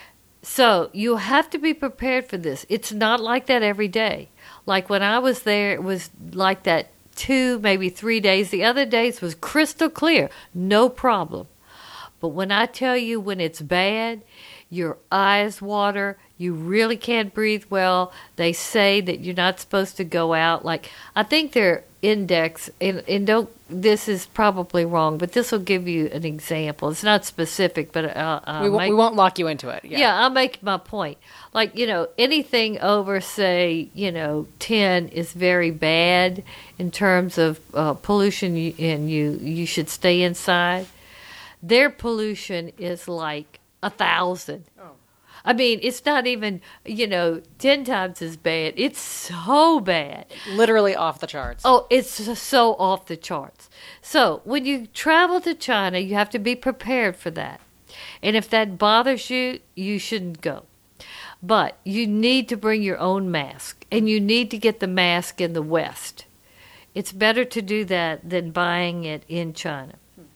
So you have to be prepared for this. It's not like that every day. Like when I was there, it was like that two, maybe three days. The other days was crystal clear, no problem. But when I tell you when it's bad, your eyes water, you really can't breathe well. They say that you're not supposed to go out. Like, I think their index, and, and don't, this is probably wrong, but this will give you an example. It's not specific, but uh, uh, we, won't, make, we won't lock you into it. Yeah. yeah, I'll make my point. Like, you know, anything over, say, you know, ten is very bad in terms of uh, pollution, and you, you should stay inside. Their pollution is like a thousand. Oh. I mean, it's not even, you know, ten times as bad. It's so bad. Literally off the charts. Oh, it's so off the charts. So when you travel to China, you have to be prepared for that. And if that bothers you, you shouldn't go. But you need to bring your own mask, and you need to get the mask in the West. It's better to do that than buying it in China.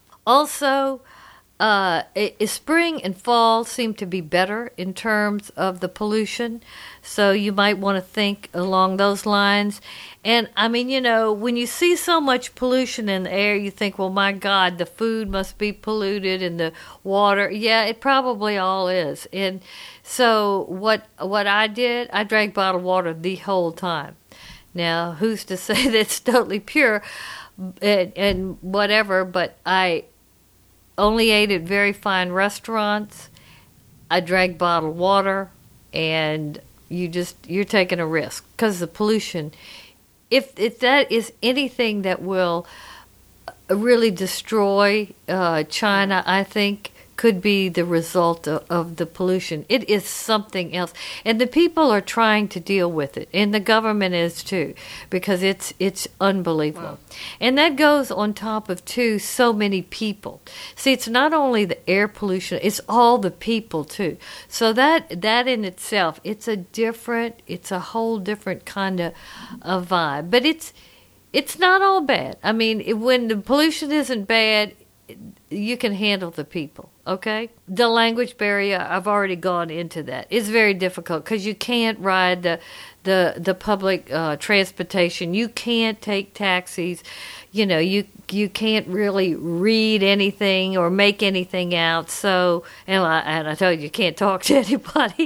Also, Uh, it, spring and fall seem to be better in terms of the pollution, so you might want to think along those lines. And, I mean, you know, when you see so much pollution in the air, you think, well, my God, the food must be polluted and the water. Yeah, it probably all is. And so what what I did, I drank bottled water the whole time. Now, who's to say that it's totally pure and, and whatever, but I only ate at very fine restaurants. I drank bottled water, and you just you're taking a risk because the pollution. If if that is anything that will really destroy uh, China, I think could be the result of, of the pollution. It is something else, and the people are trying to deal with it, and the government is too, because it's it's unbelievable. Wow. And that goes on top of too so many people. See, it's not only the air pollution; it's all the people too. So that that in itself, it's a different, it's a whole different kind of, of vibe. But it's it's not all bad. I mean, it, when the pollution isn't bad, you can handle the people, okay? The language barrier, I've already gone into that. It's very difficult because you can't ride the the the public uh, transportation. You can't take taxis. You know, you you can't really read anything or make anything out. So, and I, and I told you, you can't talk to anybody.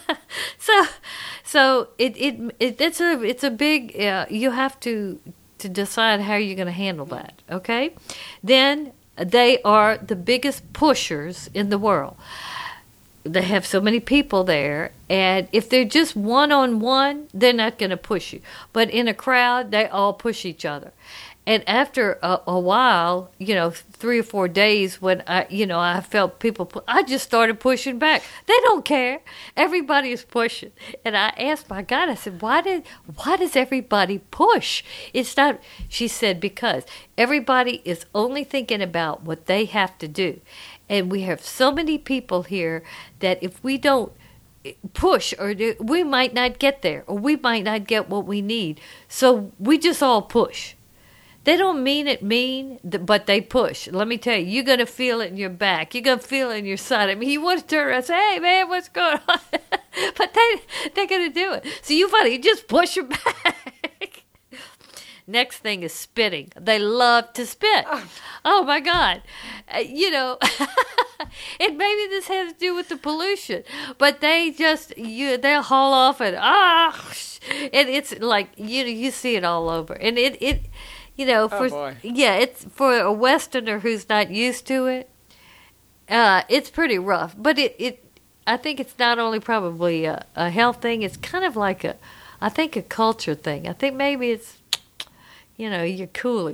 so, so it it, it it's a it's a big. Uh, you have to to decide how you're going to handle that, okay? Then. They are the biggest pushers in the world. They have so many people there, and if they're just one-on-one, they're not going to push you. But in a crowd, they all push each other. And after a, a while, you know, three or four days when I, you know, I felt people, pu- I just started pushing back. They don't care. Everybody is pushing. And I asked my God, I said, why did, why does everybody push? It's not, she said, because everybody is only thinking about what they have to do. And we have so many people here that if we don't, push, or we might not get there, or we might not get what we need. So we just all push. They don't mean it mean, but they push. Let me tell you, you're going to feel it in your back. You're going to feel it in your side. I mean, you want to turn around and say, hey, man, what's going on? But they, they're going to do it. So you funny, you just push your back. Next thing is spitting. They love to spit. Oh, oh my God. Uh, you know, and maybe this has to do with the pollution, but they just, you, they'll haul off and, ah, and it's like, you know, you see it all over. And it, it, You know, for oh yeah, it's for a Westerner who's not used to it. Uh, it's pretty rough, but it, it I think it's not only probably a, a health thing. It's kind of like a, I think a culture thing. I think maybe it's, you know, you're cool.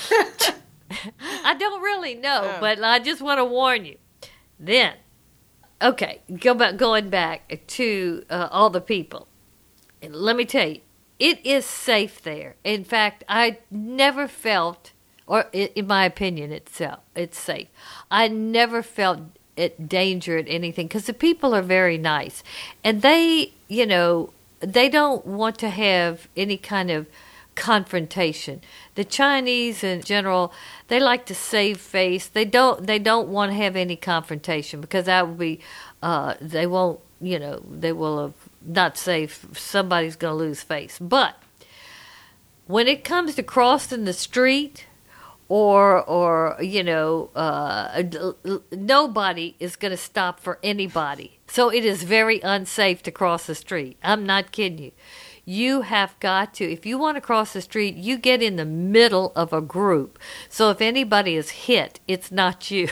I don't really know, oh. but I just want to warn you. Then, okay, go back, going back to uh, all the people. And let me tell you. It is safe there. In fact, I never felt, or in my opinion itself, it's safe. I never felt it danger at anything because the people are very nice. And they, you know, they don't want to have any kind of confrontation. The Chinese in general, they like to save face. They don't, they don't want to have any confrontation because that would be, uh, they won't, you know, they will have not safe. Somebody's going to lose face. But when it comes to crossing the street, or or you know, uh, nobody is going to stop for anybody. So it is very unsafe to cross the street. I'm not kidding you. You have got to, if you want to cross the street, you get in the middle of a group. So if anybody is hit, it's not you.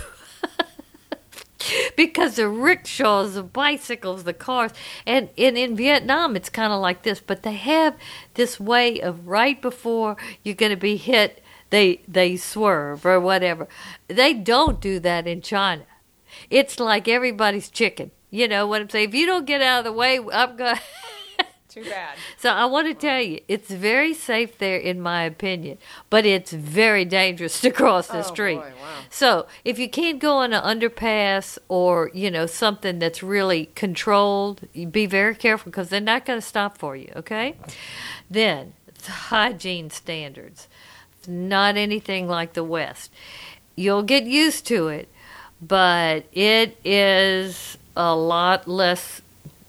Because the rickshaws, the bicycles, the cars, and, and in Vietnam it's kind of like this, but they have this way of right before you're going to be hit, they they swerve or whatever. They don't do that in China. It's like everybody's chicken. You know what I'm saying? If you don't get out of the way, I'm going to... Too bad. So I want to tell you, it's very safe there in my opinion, but it's very dangerous to cross the oh, street. Boy, wow. So if you can't go on an underpass or, you know, something that's really controlled, you be very careful because they're not going to stop for you, okay? Then, hygiene standards. Not anything like the West. You'll get used to it, but it is a lot less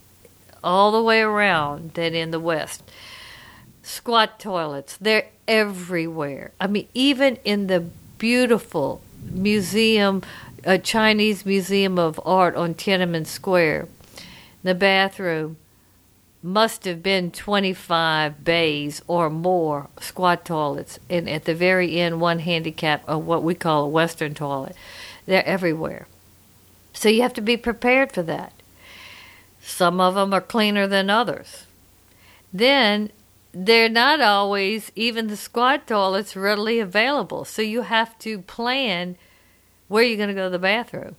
all the way around than in the West. Squat toilets, they're everywhere. I mean, even in the beautiful museum, a Chinese Museum of Art on Tiananmen Square, the bathroom must have been twenty-five bays or more squat toilets. And at the very end, one handicap, or what we call a Western toilet. They're everywhere. So you have to be prepared for that. Some of them are cleaner than others. Then they're not always, even the squat toilets, readily available. So you have to plan where you're going to go to the bathroom.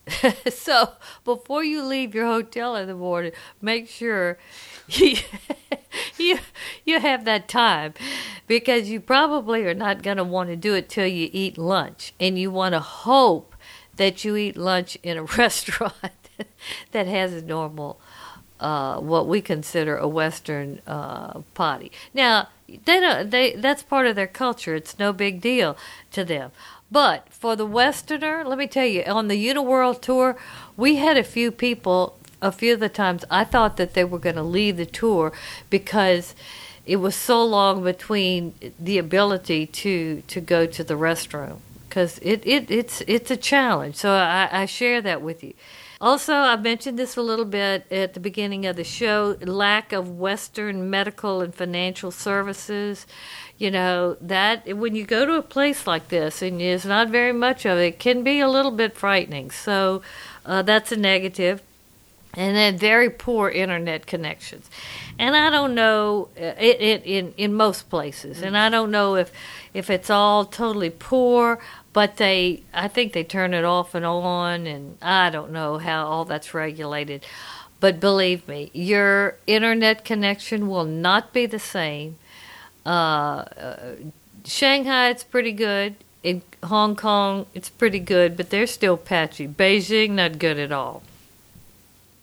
So before you leave your hotel in the morning, make sure you, you, you have that time, because you probably are not going to want to do it till you eat lunch. And you want to hope that you eat lunch in a restaurant that has a normal, uh, what we consider a Western uh, potty. Now, they don't. They that's part of their culture. It's no big deal to them. But for the Westerner, let me tell you, on the Uniworld tour, we had a few people. A few of the times, I thought that they were going to leave the tour because it was so long between the ability to to go to the restroom. Because it, it it's it's a challenge. So I, I share that with you. Also, I mentioned this a little bit at the beginning of the show, lack of Western medical and financial services. You know, that when you go to a place like this and there's not very much of it, it can be a little bit frightening. So uh, that's a negative. And then very poor internet connections. And I don't know, it, it, in, in most places, and I don't know if, if it's all totally poor, but they, I think they turn it off and on, and I don't know how all that's regulated. But believe me, your internet connection will not be the same. Uh, uh, Shanghai, it's pretty good. In Hong Kong, it's pretty good, but they're still patchy. Beijing, not good at all.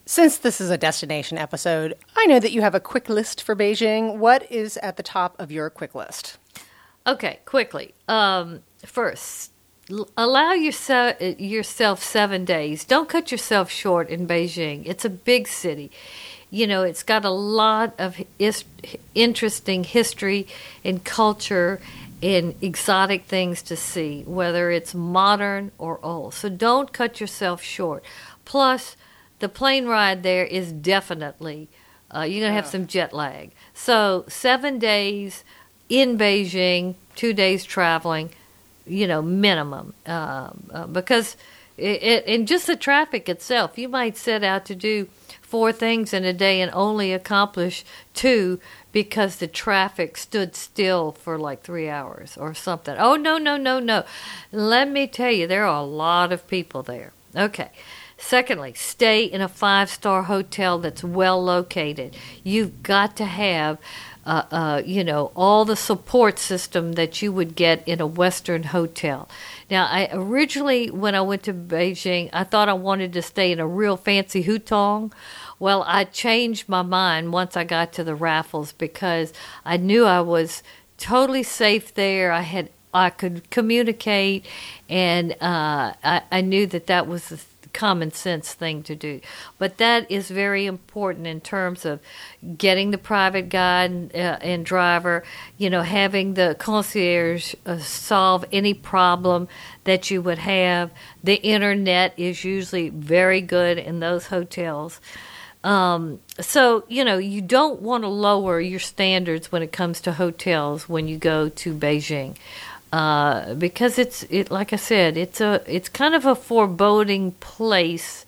Since this is a destination episode, I know that you have a quick list for Beijing. What is at the top of your quick list? Okay, quickly. Um, first, l- allow yourself, yourself seven days. Don't cut yourself short in Beijing. It's a big city. You know, it's got a lot of is- interesting history and culture and exotic things to see, whether it's modern or old. So don't cut yourself short. Plus, the plane ride there is definitely, uh, you're going to have some jet lag. So seven days in Beijing, two days traveling, you know, minimum. Uh, uh, because it, it, in just the traffic itself, you might set out to do four things in a day and only accomplish two because the traffic stood still for like three hours or something. Oh, no, no, no, no. Let me tell you, there are a lot of people there. Okay. Secondly, stay in a five-star hotel that's well located. You've got to have, uh, uh, you know, all the support system that you would get in a Western hotel. Now, I originally, when I went to Beijing, I thought I wanted to stay in a real fancy hutong. Well, I changed my mind once I got to the Raffles because I knew I was totally safe there. I had, I could communicate, and uh, I, I knew that that was the common sense thing to do. But that is very important in terms of getting the private guide and, uh, and driver, you know, having the concierge uh, solve any problem that you would have. The internet is usually very good in those hotels. Um, so, you know, you don't want to lower your standards when it comes to hotels when you go to Beijing. Uh, because it's it like I said, it's a it's kind of a foreboding place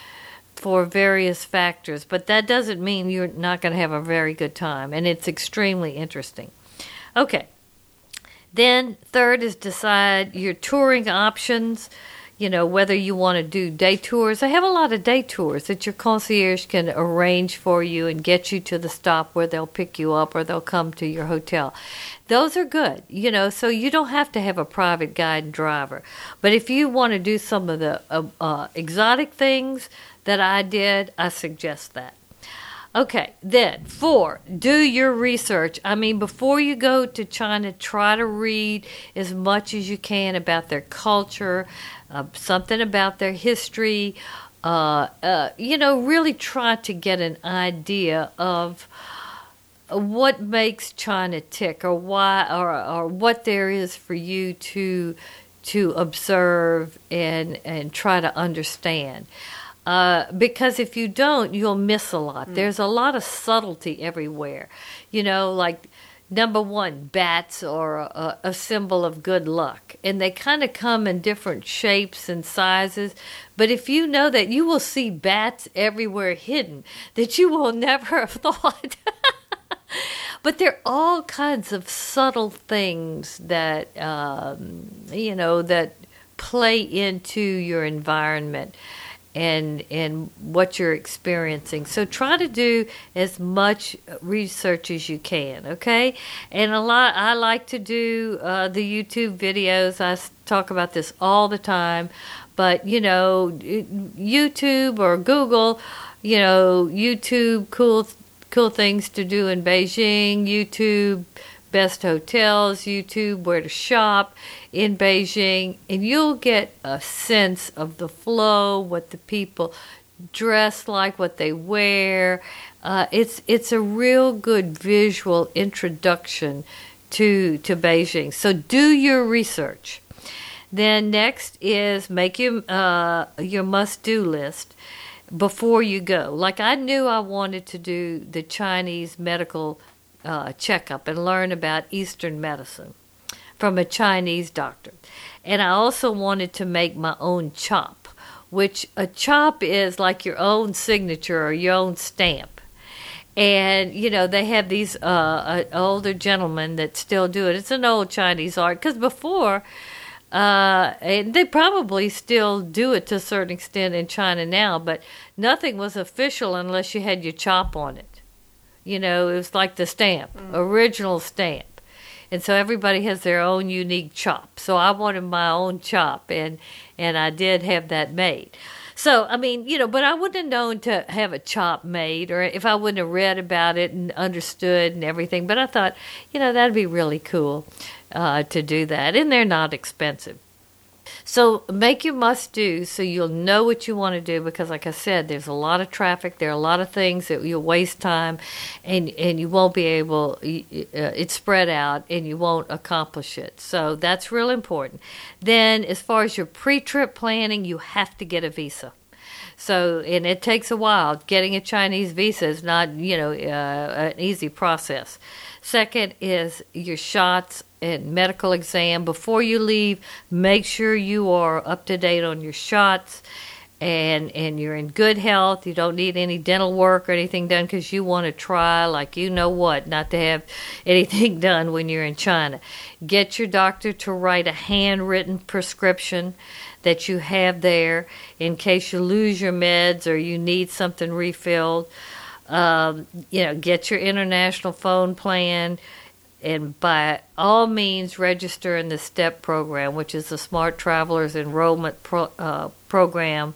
for various factors, but that doesn't mean you're not going to have a very good time, and it's extremely interesting. Okay, then third is decide your touring options. You know, whether you want to do day tours. They have a lot of day tours that your concierge can arrange for you and get you to the stop where they'll pick you up or they'll come to your hotel. Those are good, you know, so you don't have to have a private guide and driver. But if you want to do some of the uh, uh, exotic things that I did, I suggest that. Okay, then, four, do your research. I mean, before you go to China, try to read as much as you can about their culture, uh, something about their history. Uh, uh, you know, really try to get an idea of what makes China tick, or why, or, or what there is for you to to observe and and try to understand. Uh, because if you don't, you'll miss a lot. Mm. There's a lot of subtlety everywhere. You know, like, number one, bats are a, a symbol of good luck. And they kind of come in different shapes and sizes. But if you know that, you will see bats everywhere hidden that you will never have thought. But there are all kinds of subtle things that, um, you know, that play into your environment and and what you're experiencing. So try to do as much research as you can, okay? And a lot, I like to do uh, the YouTube videos. I talk about this all the time. But, you know, YouTube or Google, you know, YouTube, cool cool things to do in Beijing, YouTube, best hotels, YouTube, where to shop in Beijing, and you'll get a sense of the flow, what the people dress like, what they wear. Uh, it's it's a real good visual introduction to to Beijing. So do your research. Then next is make your uh, your must-do list before you go. Like, I knew I wanted to do the Chinese medical uh, checkup and learn about Eastern medicine from a Chinese doctor. And I also wanted to make my own chop, which a chop is like your own signature or your own stamp. And, you know, they have these uh, uh, older gentlemen that still do it. It's an old Chinese art, because before, uh, and they probably still do it to a certain extent in China now, but nothing was official unless you had your chop on it. You know, it was like the stamp, mm. original stamp. And so everybody has their own unique chop. So I wanted my own chop, and, and I did have that made. So, I mean, you know, but I wouldn't have known to have a chop made, or if I wouldn't have read about it and understood and everything. But I thought, you know, that'd be really cool uh, to do that. And they're not expensive. So make your must-do so you'll know what you want to do, because like I said, there's a lot of traffic. There are a lot of things that you'll waste time, and, and you won't be able, uh, it's spread out, and you won't accomplish it. So that's real important. Then as far as your pre-trip planning, you have to get a visa. So, and it takes a while. Getting a Chinese visa is not, you know, uh, an easy process. Second is your shots and medical exam. Before you leave, make sure you are up to date on your shots and and you're in good health. You don't need any dental work or anything done, because you want to try, like you know what, not to have anything done when you're in China. Get your doctor to write a handwritten prescription that you have there in case you lose your meds or you need something refilled. Um, you know, get your international phone plan, and by all means register in the STEP program, which is the Smart Travelers Enrollment pro, uh, Program.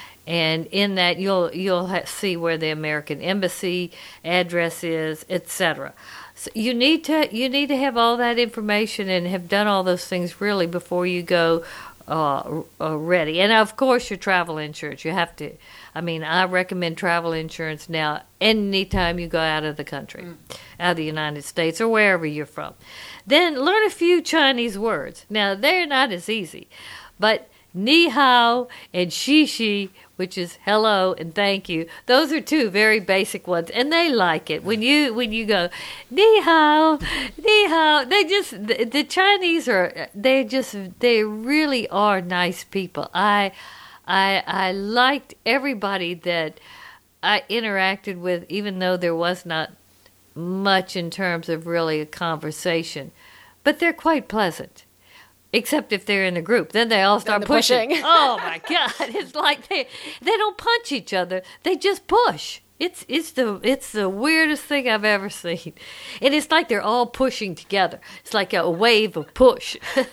And in that, you'll you'll ha- see where the American Embassy address is, et cetera. So you need to you need to have all that information and have done all those things really before you go uh, uh, ready. And of course, your travel insurance. You have to. I mean, I recommend travel insurance now anytime you go out of the country, mm. out of the United States or wherever you're from. Then learn a few Chinese words. Now, they're not as easy, but ni hao and xi xi, which is hello and thank you, those are two very basic ones, and they like it. When you when you go, ni hao, ni hao, they just, the, the Chinese are, they just, they really are nice people. I... I I liked everybody that I interacted with, even though there was not much in terms of really a conversation. But they're quite pleasant, except if they're in a group. Then they all start the pushing. pushing. Oh, my God. It's like they they don't punch each other. They just push. It's it's the it's the weirdest thing I've ever seen. And it's like they're all pushing together. It's like a wave of push.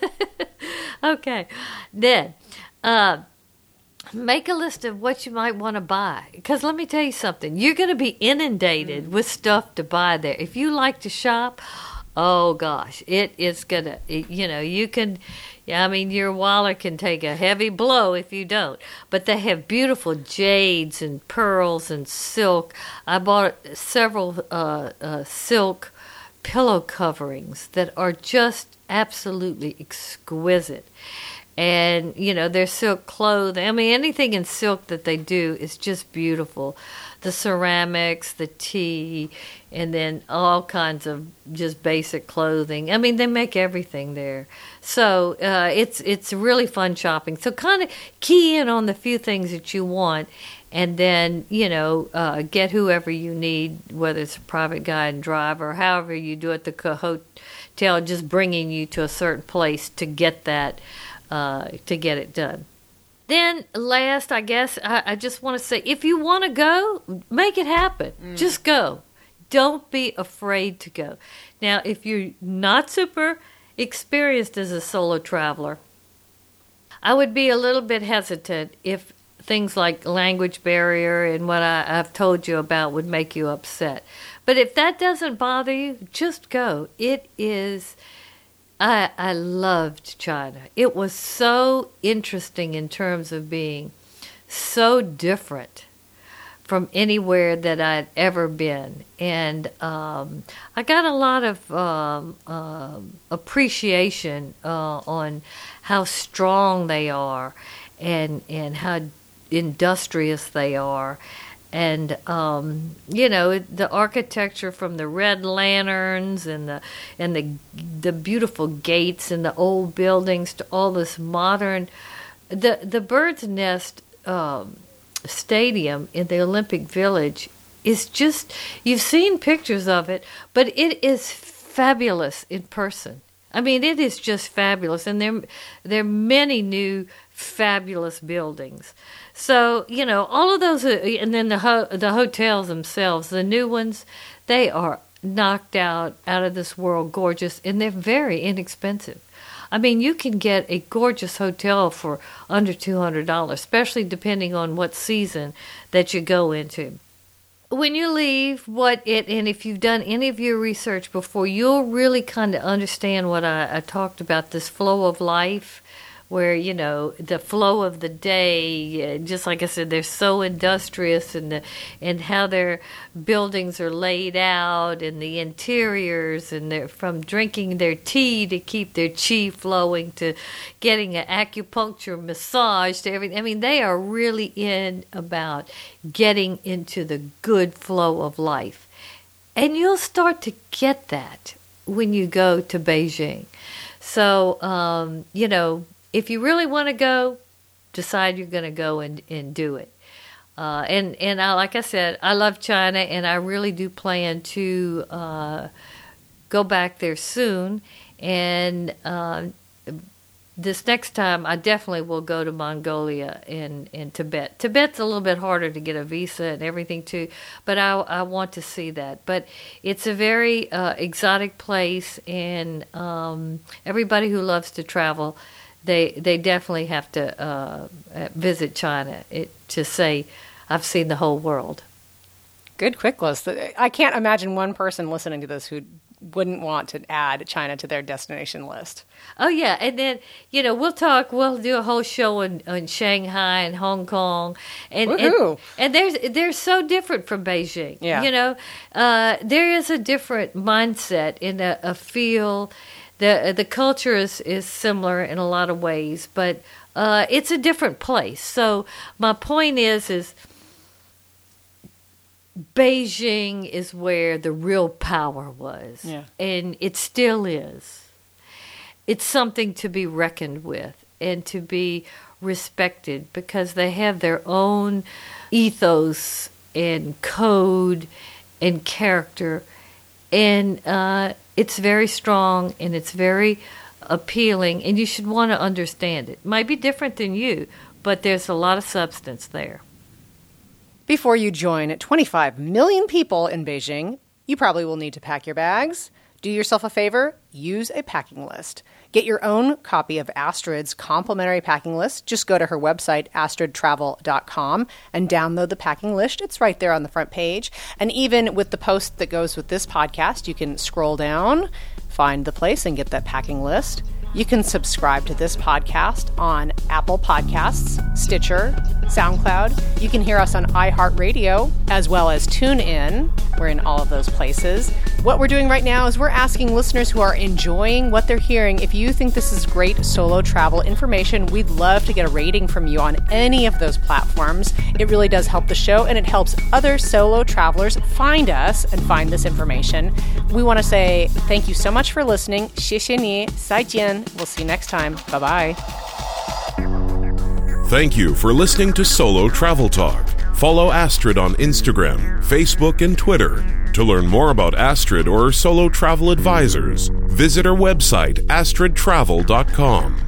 Okay. Then, uh, make a list of what you might want to buy. Because let me tell you something. You're going to be inundated mm. with stuff to buy there. If you like to shop, oh, gosh, it is going to, you know, you can, I mean, your wallet can take a heavy blow if you don't. But they have beautiful jades and pearls and silk. I bought several uh, uh, silk pillow coverings that are just absolutely exquisite. And, you know, their silk clothing. I mean, anything in silk that they do is just beautiful. The ceramics, the tea, and then all kinds of just basic clothing. I mean, they make everything there. So uh, it's it's really fun shopping. So kind of key in on the few things that you want, and then, you know, uh, get whoever you need, whether it's a private guide and driver, or however you do it, the hotel, just bringing you to a certain place to get that. Uh, to get it done. Then last, I guess, I, I just want to say, if you want to go, make it happen. Mm. Just go. Don't be afraid to go. Now, if you're not super experienced as a solo traveler, I would be a little bit hesitant if things like language barrier and what I, I've told you about would make you upset. But if that doesn't bother you, just go. It is... I, I loved China. It was so interesting in terms of being so different from anywhere that I'd ever been. And um, I got a lot of um, uh, appreciation uh, on how strong they are and, and how industrious they are. And, um, you know, the architecture from the red lanterns and the and the the beautiful gates and the old buildings to all this modern... The, the Bird's Nest um, Stadium in the Olympic Village is just... You've seen pictures of it, but it is fabulous in person. I mean, it is just fabulous. And there, there are many new fabulous buildings. So, you know, all of those, uh, and then the ho- the hotels themselves, the new ones, they are knocked out, out of this world, gorgeous, and they're very inexpensive. I mean, you can get a gorgeous hotel for under two hundred dollars, especially depending on what season that you go into. When you leave, what it, and if you've done any of your research before, you'll really kind of understand what I, I talked about, this flow of life, where, you know, the flow of the day, just like I said, they're so industrious, and the, and how their buildings are laid out, and the interiors, and they're from drinking their tea to keep their chi flowing to getting an acupuncture massage to everything. I mean, they are really in about getting into the good flow of life. And you'll start to get that when you go to Beijing. So, um, you know, if you really want to go, decide you're going to go and, and do it. Uh, and and I, like I said, I love China, and I really do plan to uh, go back there soon. And uh, this next time, I definitely will go to Mongolia and, and Tibet. Tibet's a little bit harder to get a visa and everything too, but I, I want to see that. But it's a very uh, exotic place, and um, everybody who loves to travel, They they definitely have to uh, visit China it, to say, I've seen the whole world. Good quick list. I can't imagine one person listening to this who wouldn't want to add China to their destination list. Oh, yeah. And then, you know, we'll talk, we'll do a whole show in, in Shanghai and Hong Kong. And, and, and they're, they're so different from Beijing. Yeah. You know, uh, there is a different mindset in a, a feel. The the culture is, is similar in a lot of ways, but uh, it's a different place. So my point is, is Beijing is where the real power was, yeah. and it still is. It's something to be reckoned with and to be respected, because they have their own ethos and code and character, and uh, it's very strong, and it's very appealing, and you should want to understand it. It might be different than you, but there's a lot of substance there. Before you join twenty-five million people in Beijing, you probably will need to pack your bags. Do yourself a favor, use a packing list. Get your own copy of Astrid's complimentary packing list. Just go to her website, astrid travel dot com, and download the packing list. It's right there on the front page. And even with the post that goes with this podcast, you can scroll down, find the place, and get that packing list. You can subscribe to this podcast on Apple Podcasts, Stitcher, SoundCloud. You can hear us on iHeartRadio, as well as TuneIn. We're in all of those places. What we're doing right now is we're asking listeners who are enjoying what they're hearing, if you think this is great solo travel information, we'd love to get a rating from you on any of those platforms. It really does help the show, and it helps other solo travelers find us and find this information. We want to say thank you so much for listening. 谢谢你，再见. We'll see you next time. Bye-bye. Thank you for listening to Solo Travel Talk. Follow Astrid on Instagram, Facebook, and Twitter. To learn more about Astrid or Solo Travel Advisors, visit her website, astrid travel dot com.